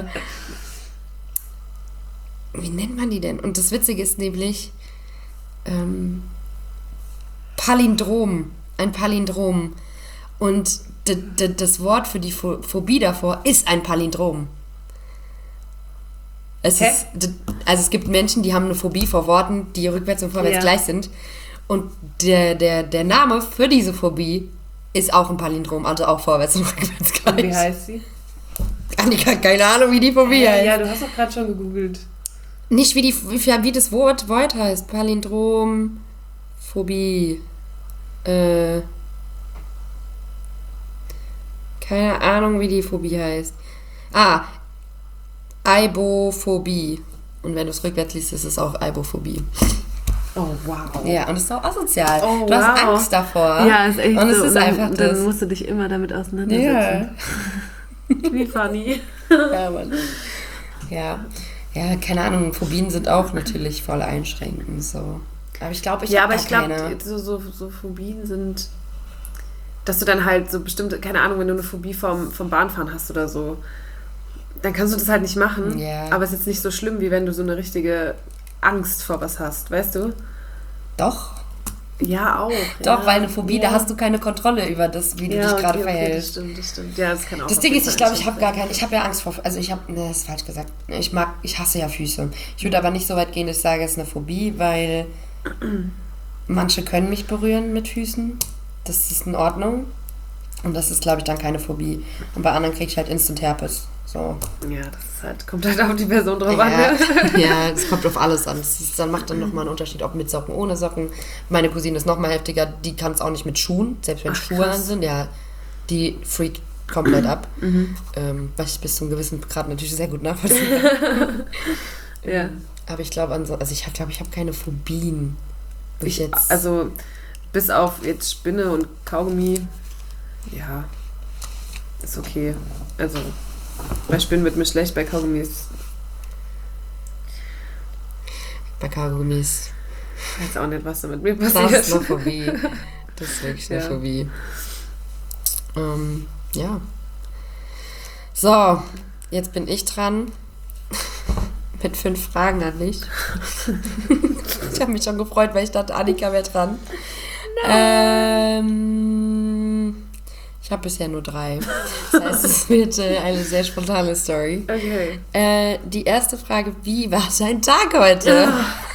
wie nennt man die denn? Und das Witzige ist nämlich ähm, Palindrom. Ein Palindrom. Und d- d- das Wort für die Pho- Phobie davor ist ein Palindrom. Es Hä? ist, d- also es gibt Menschen, die haben eine Phobie vor Worten, die rückwärts und vorwärts Ja. gleich sind. Und der, der, der Name für diese Phobie ist auch ein Palindrom, also auch vorwärts und rückwärts gleich. Und wie heißt sie? Annika, keine Ahnung, wie die Phobie Ja, heißt. ja, du hast doch gerade schon gegoogelt. Nicht wie, die, wie, wie das Wort, Wort heißt. Palindrom, Phobie. Äh, keine Ahnung, wie die Phobie heißt. Ah, Aibophobie. Und wenn du es rückwärts liest, ist es auch Aibophobie. Oh, wow. Ja, und es ist auch asozial. Oh, du hast wow. Angst davor. Ja, ist echt Und es so. ist dann, einfach dann das. musst du dich immer damit auseinandersetzen. Ja. Wie funny. Ja, Mann. Ja. Ja, keine Ahnung, Phobien sind auch natürlich voll einschränkend, so. Aber ich glaube, ich Ja, habe aber gar ich glaube, keine. so, so, so Phobien sind, dass du dann halt so bestimmte, keine Ahnung, wenn du eine Phobie vom, vom Bahnfahren hast oder so, dann kannst du das halt nicht machen. Ja. Aber es ist jetzt nicht so schlimm, wie wenn du so eine richtige Angst vor was hast, weißt du? Doch. Ja, auch. Doch, ja. weil eine Phobie, ja. da hast du keine Kontrolle über das, wie du ja, dich gerade okay, okay, das verhältst. stimmt, das stimmt. Ja, das kann auch Das auf Ding jeden ist, ich Fall glaube, ich habe sein. gar keine, ich habe ja Angst vor, also ich habe, ne, das ist falsch gesagt. Ich mag, ich hasse ja Füße. Ich würde aber nicht so weit gehen, dass ich sage, es ist eine Phobie, weil manche können mich berühren mit Füßen. Das ist in Ordnung. Und das ist, glaube ich, dann keine Phobie. Und bei anderen kriege ich halt Instant Herpes. So. Ja, das ist halt, kommt halt auf die Person drauf Ja, an. Ne? ja, das kommt auf alles an. Das ist, dann macht dann nochmal einen Unterschied, ob mit Socken, ohne Socken. Meine Cousine ist nochmal heftiger, die kann es auch nicht mit Schuhen, selbst wenn Ach, Schuhe krass. an sind. Ja, die freakt komplett ab. Mhm. Ähm, was ich bis zu einem gewissen Grad natürlich sehr gut nachvollziehen kann. Ja. Aber ich glaube, also ich glaube, ich habe keine Phobien. Wo ich Ich, jetzt, also, bis auf jetzt Spinne und Kaugummi, ja, ist okay. Also, bei Spinnen wird mir schlecht, bei Kaugummis bei Kaugummis. ich weiß auch nicht, was da mit mir Das passiert. ist eine Phobie. Das ist wirklich eine Ja. Phobie. Ähm, ja. So, jetzt bin ich dran. Mit fünf Fragen an dich. Ich habe mich schon gefreut, weil ich dachte, Annika wäre dran. Ähm, ich habe bisher nur drei. Das heißt, es wird äh, eine sehr spontane Story. Okay. Äh, die erste Frage, wie war dein Tag heute?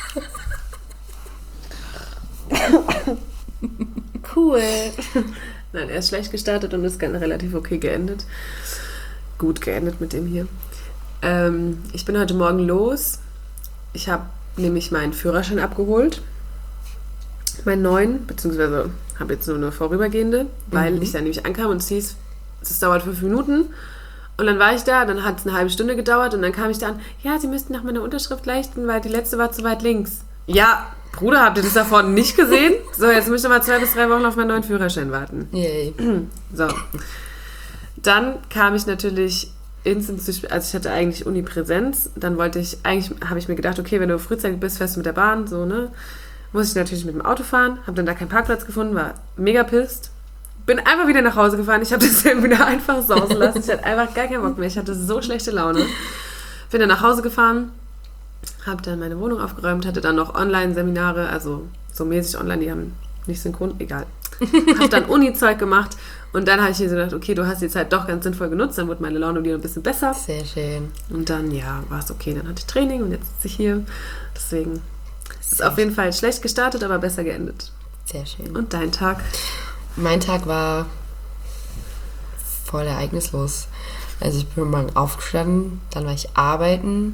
Cool. Nein, er ist schlecht gestartet und ist ganz relativ okay geendet. Gut geendet mit dem hier. Ähm, ich bin heute Morgen los. Ich habe nämlich meinen Führerschein abgeholt. Meinen neuen, beziehungsweise habe jetzt nur eine vorübergehende, weil Mhm. ich da nämlich ankam und es hieß, es dauert fünf Minuten. Und dann war ich da, dann hat es eine halbe Stunde gedauert und dann kam ich da an, ja, Sie müssten nach meiner Unterschrift leichten, weil die letzte war zu weit links. Ja, Bruder, habt ihr das da vorne nicht gesehen? So, jetzt müsst ihr mal zwei bis drei Wochen auf meinen neuen Führerschein warten. Yay. So. Dann kam ich natürlich instant zu spät, also ich hatte eigentlich Uni-Präsenz, dann wollte ich, eigentlich habe ich mir gedacht, okay, wenn du frühzeitig bist, fährst du mit der Bahn, so, ne? Muss ich natürlich mit dem Auto fahren, habe dann da keinen Parkplatz gefunden, war mega pisst. Bin einfach wieder nach Hause gefahren, ich habe das dann wieder einfach sausen lassen, ich hatte einfach gar keinen Bock mehr, ich hatte so schlechte Laune. Bin dann nach Hause gefahren, habe dann meine Wohnung aufgeräumt, hatte dann noch Online-Seminare, also so mäßig online, die haben nicht synchron, egal. Habe dann Uni-Zeug gemacht und dann habe ich mir so gedacht, okay, du hast die Zeit doch ganz sinnvoll genutzt, dann wurde meine Laune wieder ein bisschen besser. Sehr schön. Und dann, ja, war es okay. Dann hatte ich Training und jetzt sitze ich hier. Deswegen ist es auf jeden Fall schlecht gestartet, aber besser geendet. Sehr schön. Und dein Tag? Mein Tag war voll ereignislos. Also ich bin morgen aufgestanden, dann war ich arbeiten,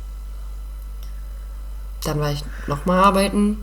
dann war ich nochmal arbeiten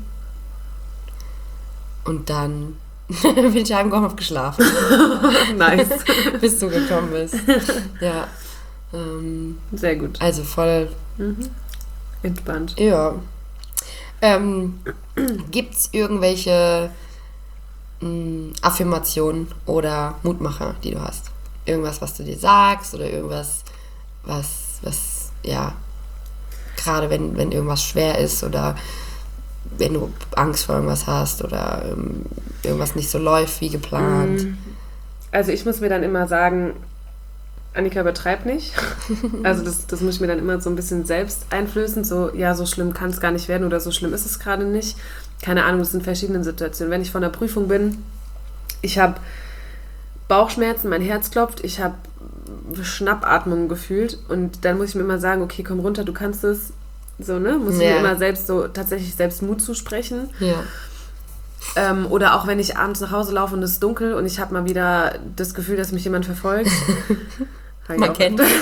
und dann bin ich heimgekommen und hab geschlafen, Nice. bis du gekommen bist. Ja, ähm, Sehr gut. also voll, Mhm. Entspannt. ja. Ähm, Gibt es irgendwelche mh, Affirmationen oder Mutmacher, die du hast? Irgendwas, was du dir sagst oder irgendwas, was, was, ja, gerade wenn, wenn irgendwas schwer ist oder wenn du Angst vor irgendwas hast oder ähm, irgendwas nicht so läuft wie geplant. Also ich muss mir dann immer sagen, Annika, übertreib nicht. Also das, das muss ich mir dann immer so ein bisschen selbst einflößen. So, ja, so schlimm kann es gar nicht werden oder so schlimm ist es gerade nicht. Keine Ahnung, das sind verschiedene Situationen. Wenn ich von der Prüfung bin, ich habe Bauchschmerzen, mein Herz klopft, ich habe Schnappatmung gefühlt und dann muss ich mir immer sagen, okay, komm runter, du kannst es. So, ne? Muss ich Ja. mir immer selbst so tatsächlich selbst Mut zusprechen. Ja. Ähm, oder auch wenn ich abends nach Hause laufe und es ist dunkel und ich habe mal wieder das Gefühl, dass mich jemand verfolgt. Hab ich Man auch kennt. öfter.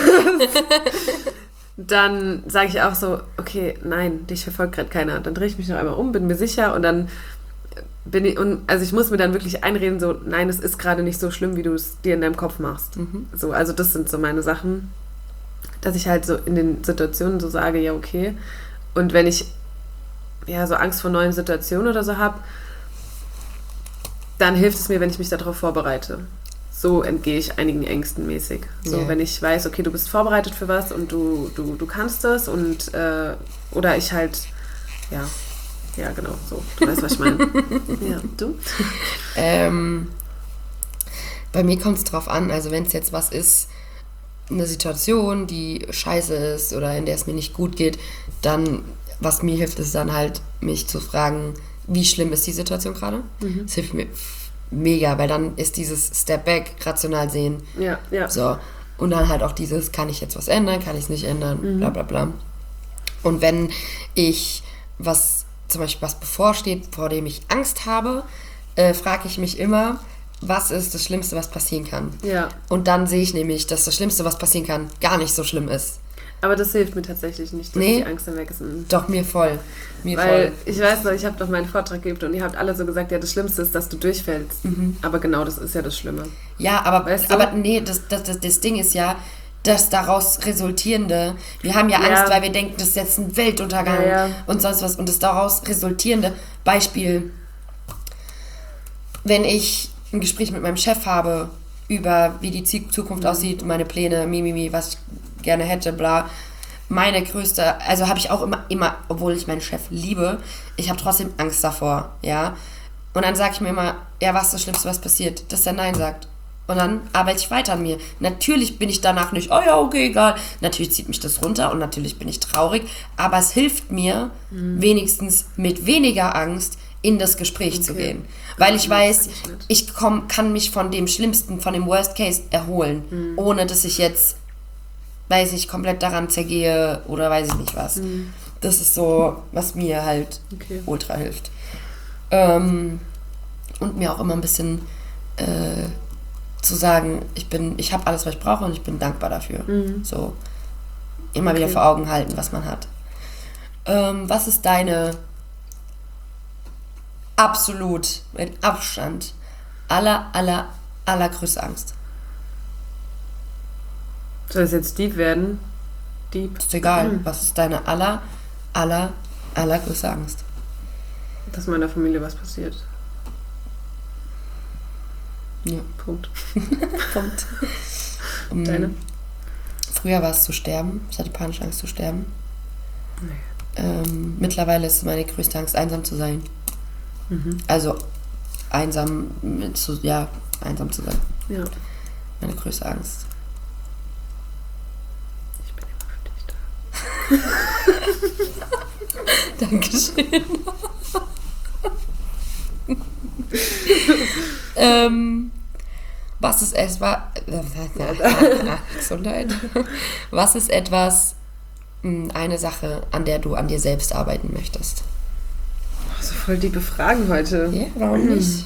Dann sage ich auch so, okay, nein, dich verfolgt gerade keiner. Dann drehe ich mich noch einmal um, bin mir sicher und dann bin ich, und also ich muss mir dann wirklich einreden, so, nein, es ist gerade nicht so schlimm, wie du es dir in deinem Kopf machst. Mhm. So, also das sind so meine Sachen, dass ich halt so in den Situationen so sage, ja, okay. Und wenn ich ja so Angst vor neuen Situationen oder so habe, dann hilft es mir, wenn ich mich darauf vorbereite. so entgehe ich einigen Ängsten mäßig. So, Ja. wenn ich weiß, okay, du bist vorbereitet für was und du, du, du kannst das und äh, oder ich halt, ja, ja genau, so. Du weißt, was ich meine. Ja, du? Ähm, bei mir kommt es drauf an, also wenn es jetzt was ist, eine Situation, die scheiße ist oder in der es mir nicht gut geht, dann, was mir hilft, ist dann halt, mich zu fragen, wie schlimm ist die Situation gerade? Mhm. Das hilft mir mega, weil dann ist dieses Step Back, rational sehen, Ja, ja. so. Und dann halt auch dieses, kann ich jetzt was ändern, kann ich es nicht ändern, Mhm. bla bla bla. Und wenn ich was, zum Beispiel was bevorsteht, vor dem ich Angst habe, äh, frage ich mich immer, was ist das Schlimmste, was passieren kann? Ja. Und dann sehe ich nämlich, dass das Schlimmste, was passieren kann, gar nicht so schlimm ist. Aber das hilft mir tatsächlich nicht, dass Nee. die Angst dann weg ist. Mhm. Doch, mir voll. Mir Weil voll. ich weiß noch, ich habe doch meinen Vortrag gegeben und ihr habt alle so gesagt, ja, das Schlimmste ist, dass du durchfällst. Aber genau das ist ja das Schlimme. Ja, aber, Weißt du? aber nee, das, das, das, das Ding ist ja, das daraus resultierende, wir haben ja, Ja. Angst, weil wir denken, das ist jetzt ein Weltuntergang Ja, ja. und sonst was. Und das daraus resultierende Beispiel, wenn ich ein Gespräch mit meinem Chef habe über, wie die Zie- Zukunft aussieht, meine Pläne, mimimi, was ich gerne hätte, bla. Meine größte, also habe ich auch immer, immer, obwohl ich meinen Chef liebe, ich habe trotzdem Angst davor, ja. Und dann sage ich mir immer, ja, was ist das Schlimmste, was passiert? Dass er Nein sagt. Und dann arbeite ich weiter an mir. Natürlich bin ich danach nicht, oh ja, okay, egal. Natürlich zieht mich das runter und natürlich bin ich traurig. Aber es hilft mir, wenigstens mit weniger Angst in das Gespräch zu Okay. gehen. Weil ich Ja, weiß, das kann ich nicht. ich komm, kann mich von dem Schlimmsten, von dem Worst Case erholen. Ohne dass ich jetzt, weiß ich, komplett daran zergehe oder weiß ich nicht was. Das ist so, was mir halt Okay. ultra hilft. Ähm, und mir auch immer ein bisschen äh, zu sagen, ich bin, ich habe alles, was ich brauche und ich bin dankbar dafür. So immer wieder Okay. vor Augen halten, was man hat. Ähm, was ist deine absolut, mit Abstand, aller, aller, allergrößte Angst? Soll es jetzt Dieb werden? Dieb, Ist egal, was ist deine aller, aller, allergrößte Angst? dass meiner Familie was passiert. Ja. Punkt. Punkt. Um, Deine? Früher war es zu sterben. Ich hatte panische Angst zu sterben. Nee. Ähm, mittlerweile ist meine größte Angst, einsam zu sein. Mhm. Also einsam mit zu, ja, einsam zu sein. Ja. Meine größte Angst. Ich bin immer für dich da. Dankeschön. ähm, was ist es? Wa- Gesundheit. Was ist etwas, mh, eine Sache, an der du an dir selbst arbeiten möchtest? Oh, so voll liebe Fragen heute. Ja, warum nicht?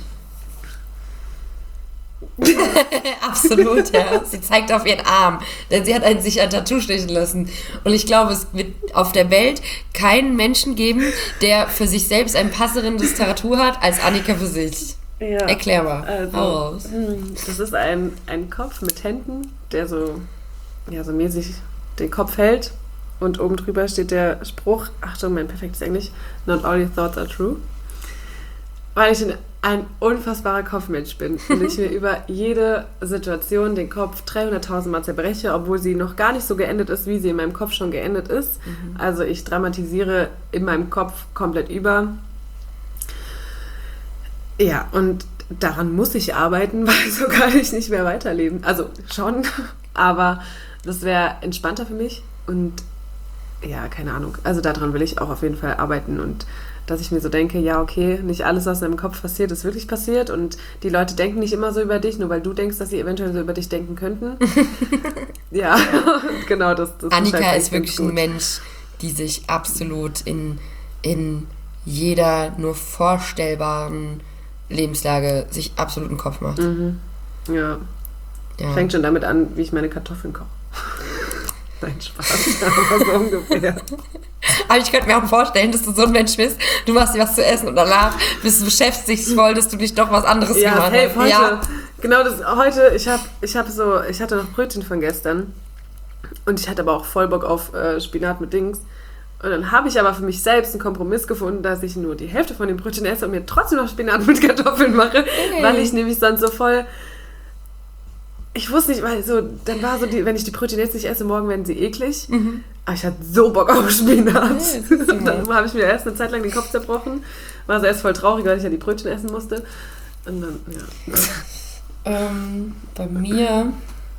Absolut, ja. Sie zeigt auf ihren Arm, denn sie hat einen, sich ein Tattoo stechen lassen. Und ich glaube, es wird auf der Welt keinen Menschen geben, der für sich selbst ein passendes Tattoo hat, als Annika für sich. Ja. Erklär mal. Also, Hau raus. hm, das ist ein, ein Kopf mit Händen, der so, ja, so mäßig den Kopf hält. Und oben drüber steht der Spruch, Achtung, mein perfektes Englisch, not all your thoughts are true. Weil ich ein unfassbarer Kopfmensch bin und ich mir über jede Situation den Kopf dreihunderttausend Mal zerbreche, obwohl sie noch gar nicht so geendet ist, wie sie in meinem Kopf schon geendet ist. Mhm. Also ich dramatisiere in meinem Kopf komplett über. Ja, und daran muss ich arbeiten, weil so kann ich nicht mehr weiterleben. Also schon, aber das wäre entspannter für mich und ja, keine Ahnung. Also daran will ich auch auf jeden Fall arbeiten und dass ich mir so denke, ja, okay, nicht alles, was in deinem Kopf passiert, ist wirklich passiert und die Leute denken nicht immer so über dich, nur weil du denkst, dass sie eventuell so über dich denken könnten. Ja, genau, das, das Annika halt ist wirklich ein Mensch, die sich absolut in, in jeder nur vorstellbaren Lebenslage sich absolut einen Kopf macht. Mhm. Ja, Ja. fängt schon damit an, wie ich meine Kartoffeln koche. Nein, Spaß, aber so ungefähr. Aber ich könnte mir auch vorstellen, dass du so ein Mensch bist, du machst dir was zu essen und danach bist du beschäftigt voll, dass du dich doch was anderes Ja, gemacht hey, hast. heute, Ja. genau das, heute, ich habe ich hab so, ich hatte noch Brötchen von gestern und ich hatte aber auch voll Bock auf äh, Spinat mit Dings. Und dann habe ich aber für mich selbst einen Kompromiss gefunden, dass ich nur die Hälfte von den Brötchen esse und mir trotzdem noch Spinat mit Kartoffeln mache, Hey. weil ich nämlich sonst so voll ich wusste nicht, weil so, dann war so, die, wenn ich die Brötchen jetzt nicht esse, morgen werden sie eklig. Mhm. Aber ich hatte so Bock auf Spinat. Ja, Und dann habe ich mir erst eine Zeit lang den Kopf zerbrochen. War so erst voll traurig, weil ich ja die Brötchen essen musste. Und dann, ja. Ähm, bei mir...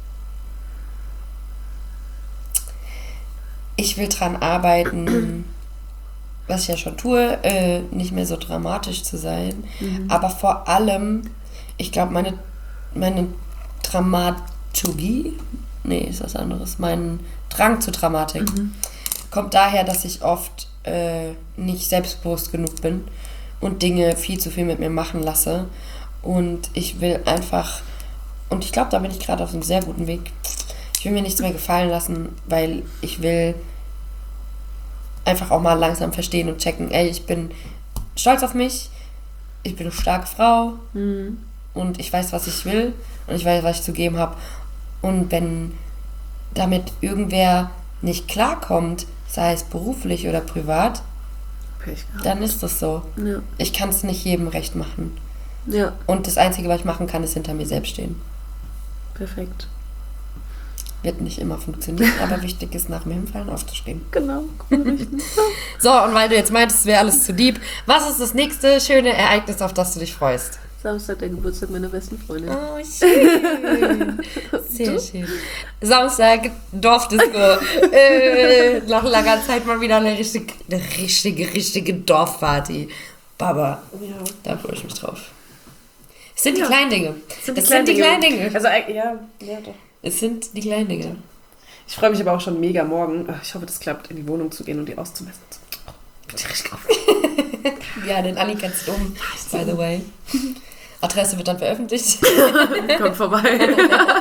Ich will dran arbeiten, was ich ja schon tue, äh, nicht mehr so dramatisch zu sein. Mhm. Aber vor allem, ich glaube, meine, meine Dramaturgie, nee, ist was anderes, mein Drang zur Dramatik Mhm. kommt daher, dass ich oft äh, nicht selbstbewusst genug bin und Dinge viel zu viel mit mir machen lasse. Und ich will einfach, und ich glaube, da bin ich gerade auf einem sehr guten Weg, ich will mir nichts mehr gefallen lassen, weil ich will einfach auch mal langsam verstehen und checken, ey, ich bin stolz auf mich, ich bin eine starke Frau Mhm. und ich weiß, was ich will und ich weiß, was ich zu geben habe. Und wenn damit irgendwer nicht klarkommt, sei es beruflich oder privat, Pech gehabt. dann ist das so. Ja. Ich kann es nicht jedem recht machen. Ja, Und das Einzige, was ich machen kann, ist hinter mir selbst stehen. perfekt. Wird nicht immer funktionieren, aber wichtig ist, nach dem Hinfallen aufzustehen. Genau, cool richten. So, und weil du jetzt meintest, es wäre alles zu deep, was ist das nächste schöne Ereignis, auf das du dich freust? Samstag der Geburtstag meiner besten Freundin. Oh, schön. Sehr schön. Samstag, Dorfdisco. äh, nach langer Zeit mal wieder eine richtige, eine richtige, richtige Dorfparty. Baba, Ja. da freue ich mich drauf. Es sind die Ja. kleinen Dinge. Sind Es sind die kleinen Dinge. Also, äh, ja, ja, doch. Es sind die kleinen Dinge. Ich freue mich aber auch schon mega morgen. Ach, ich hoffe, das klappt, in die Wohnung zu gehen und die auszumessen. Oh, bin ich richtig auf. Ja, den Ali kennst du um, by the way. Adresse wird dann veröffentlicht. Kommt vorbei.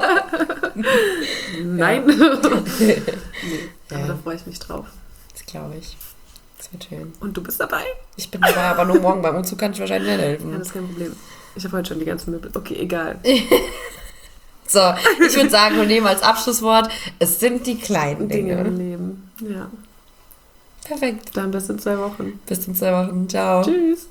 Nein. Nee, aber Ja. da freue ich mich drauf. Das glaube ich. Das wird schön. Und du bist dabei? Ich bin dabei, aber nur morgen beim Umzug kann ich wahrscheinlich nicht Ja, helfen. das ist kein Problem. Ich habe heute schon die ganzen Möbel. Okay, egal. So, ich würde sagen, wir nehmen als Abschlusswort, es sind die kleinen Dinge Dinge. im Leben. Ja. Perfekt. Dann bis in zwei Wochen. Bis in zwei Wochen. Ciao. Tschüss.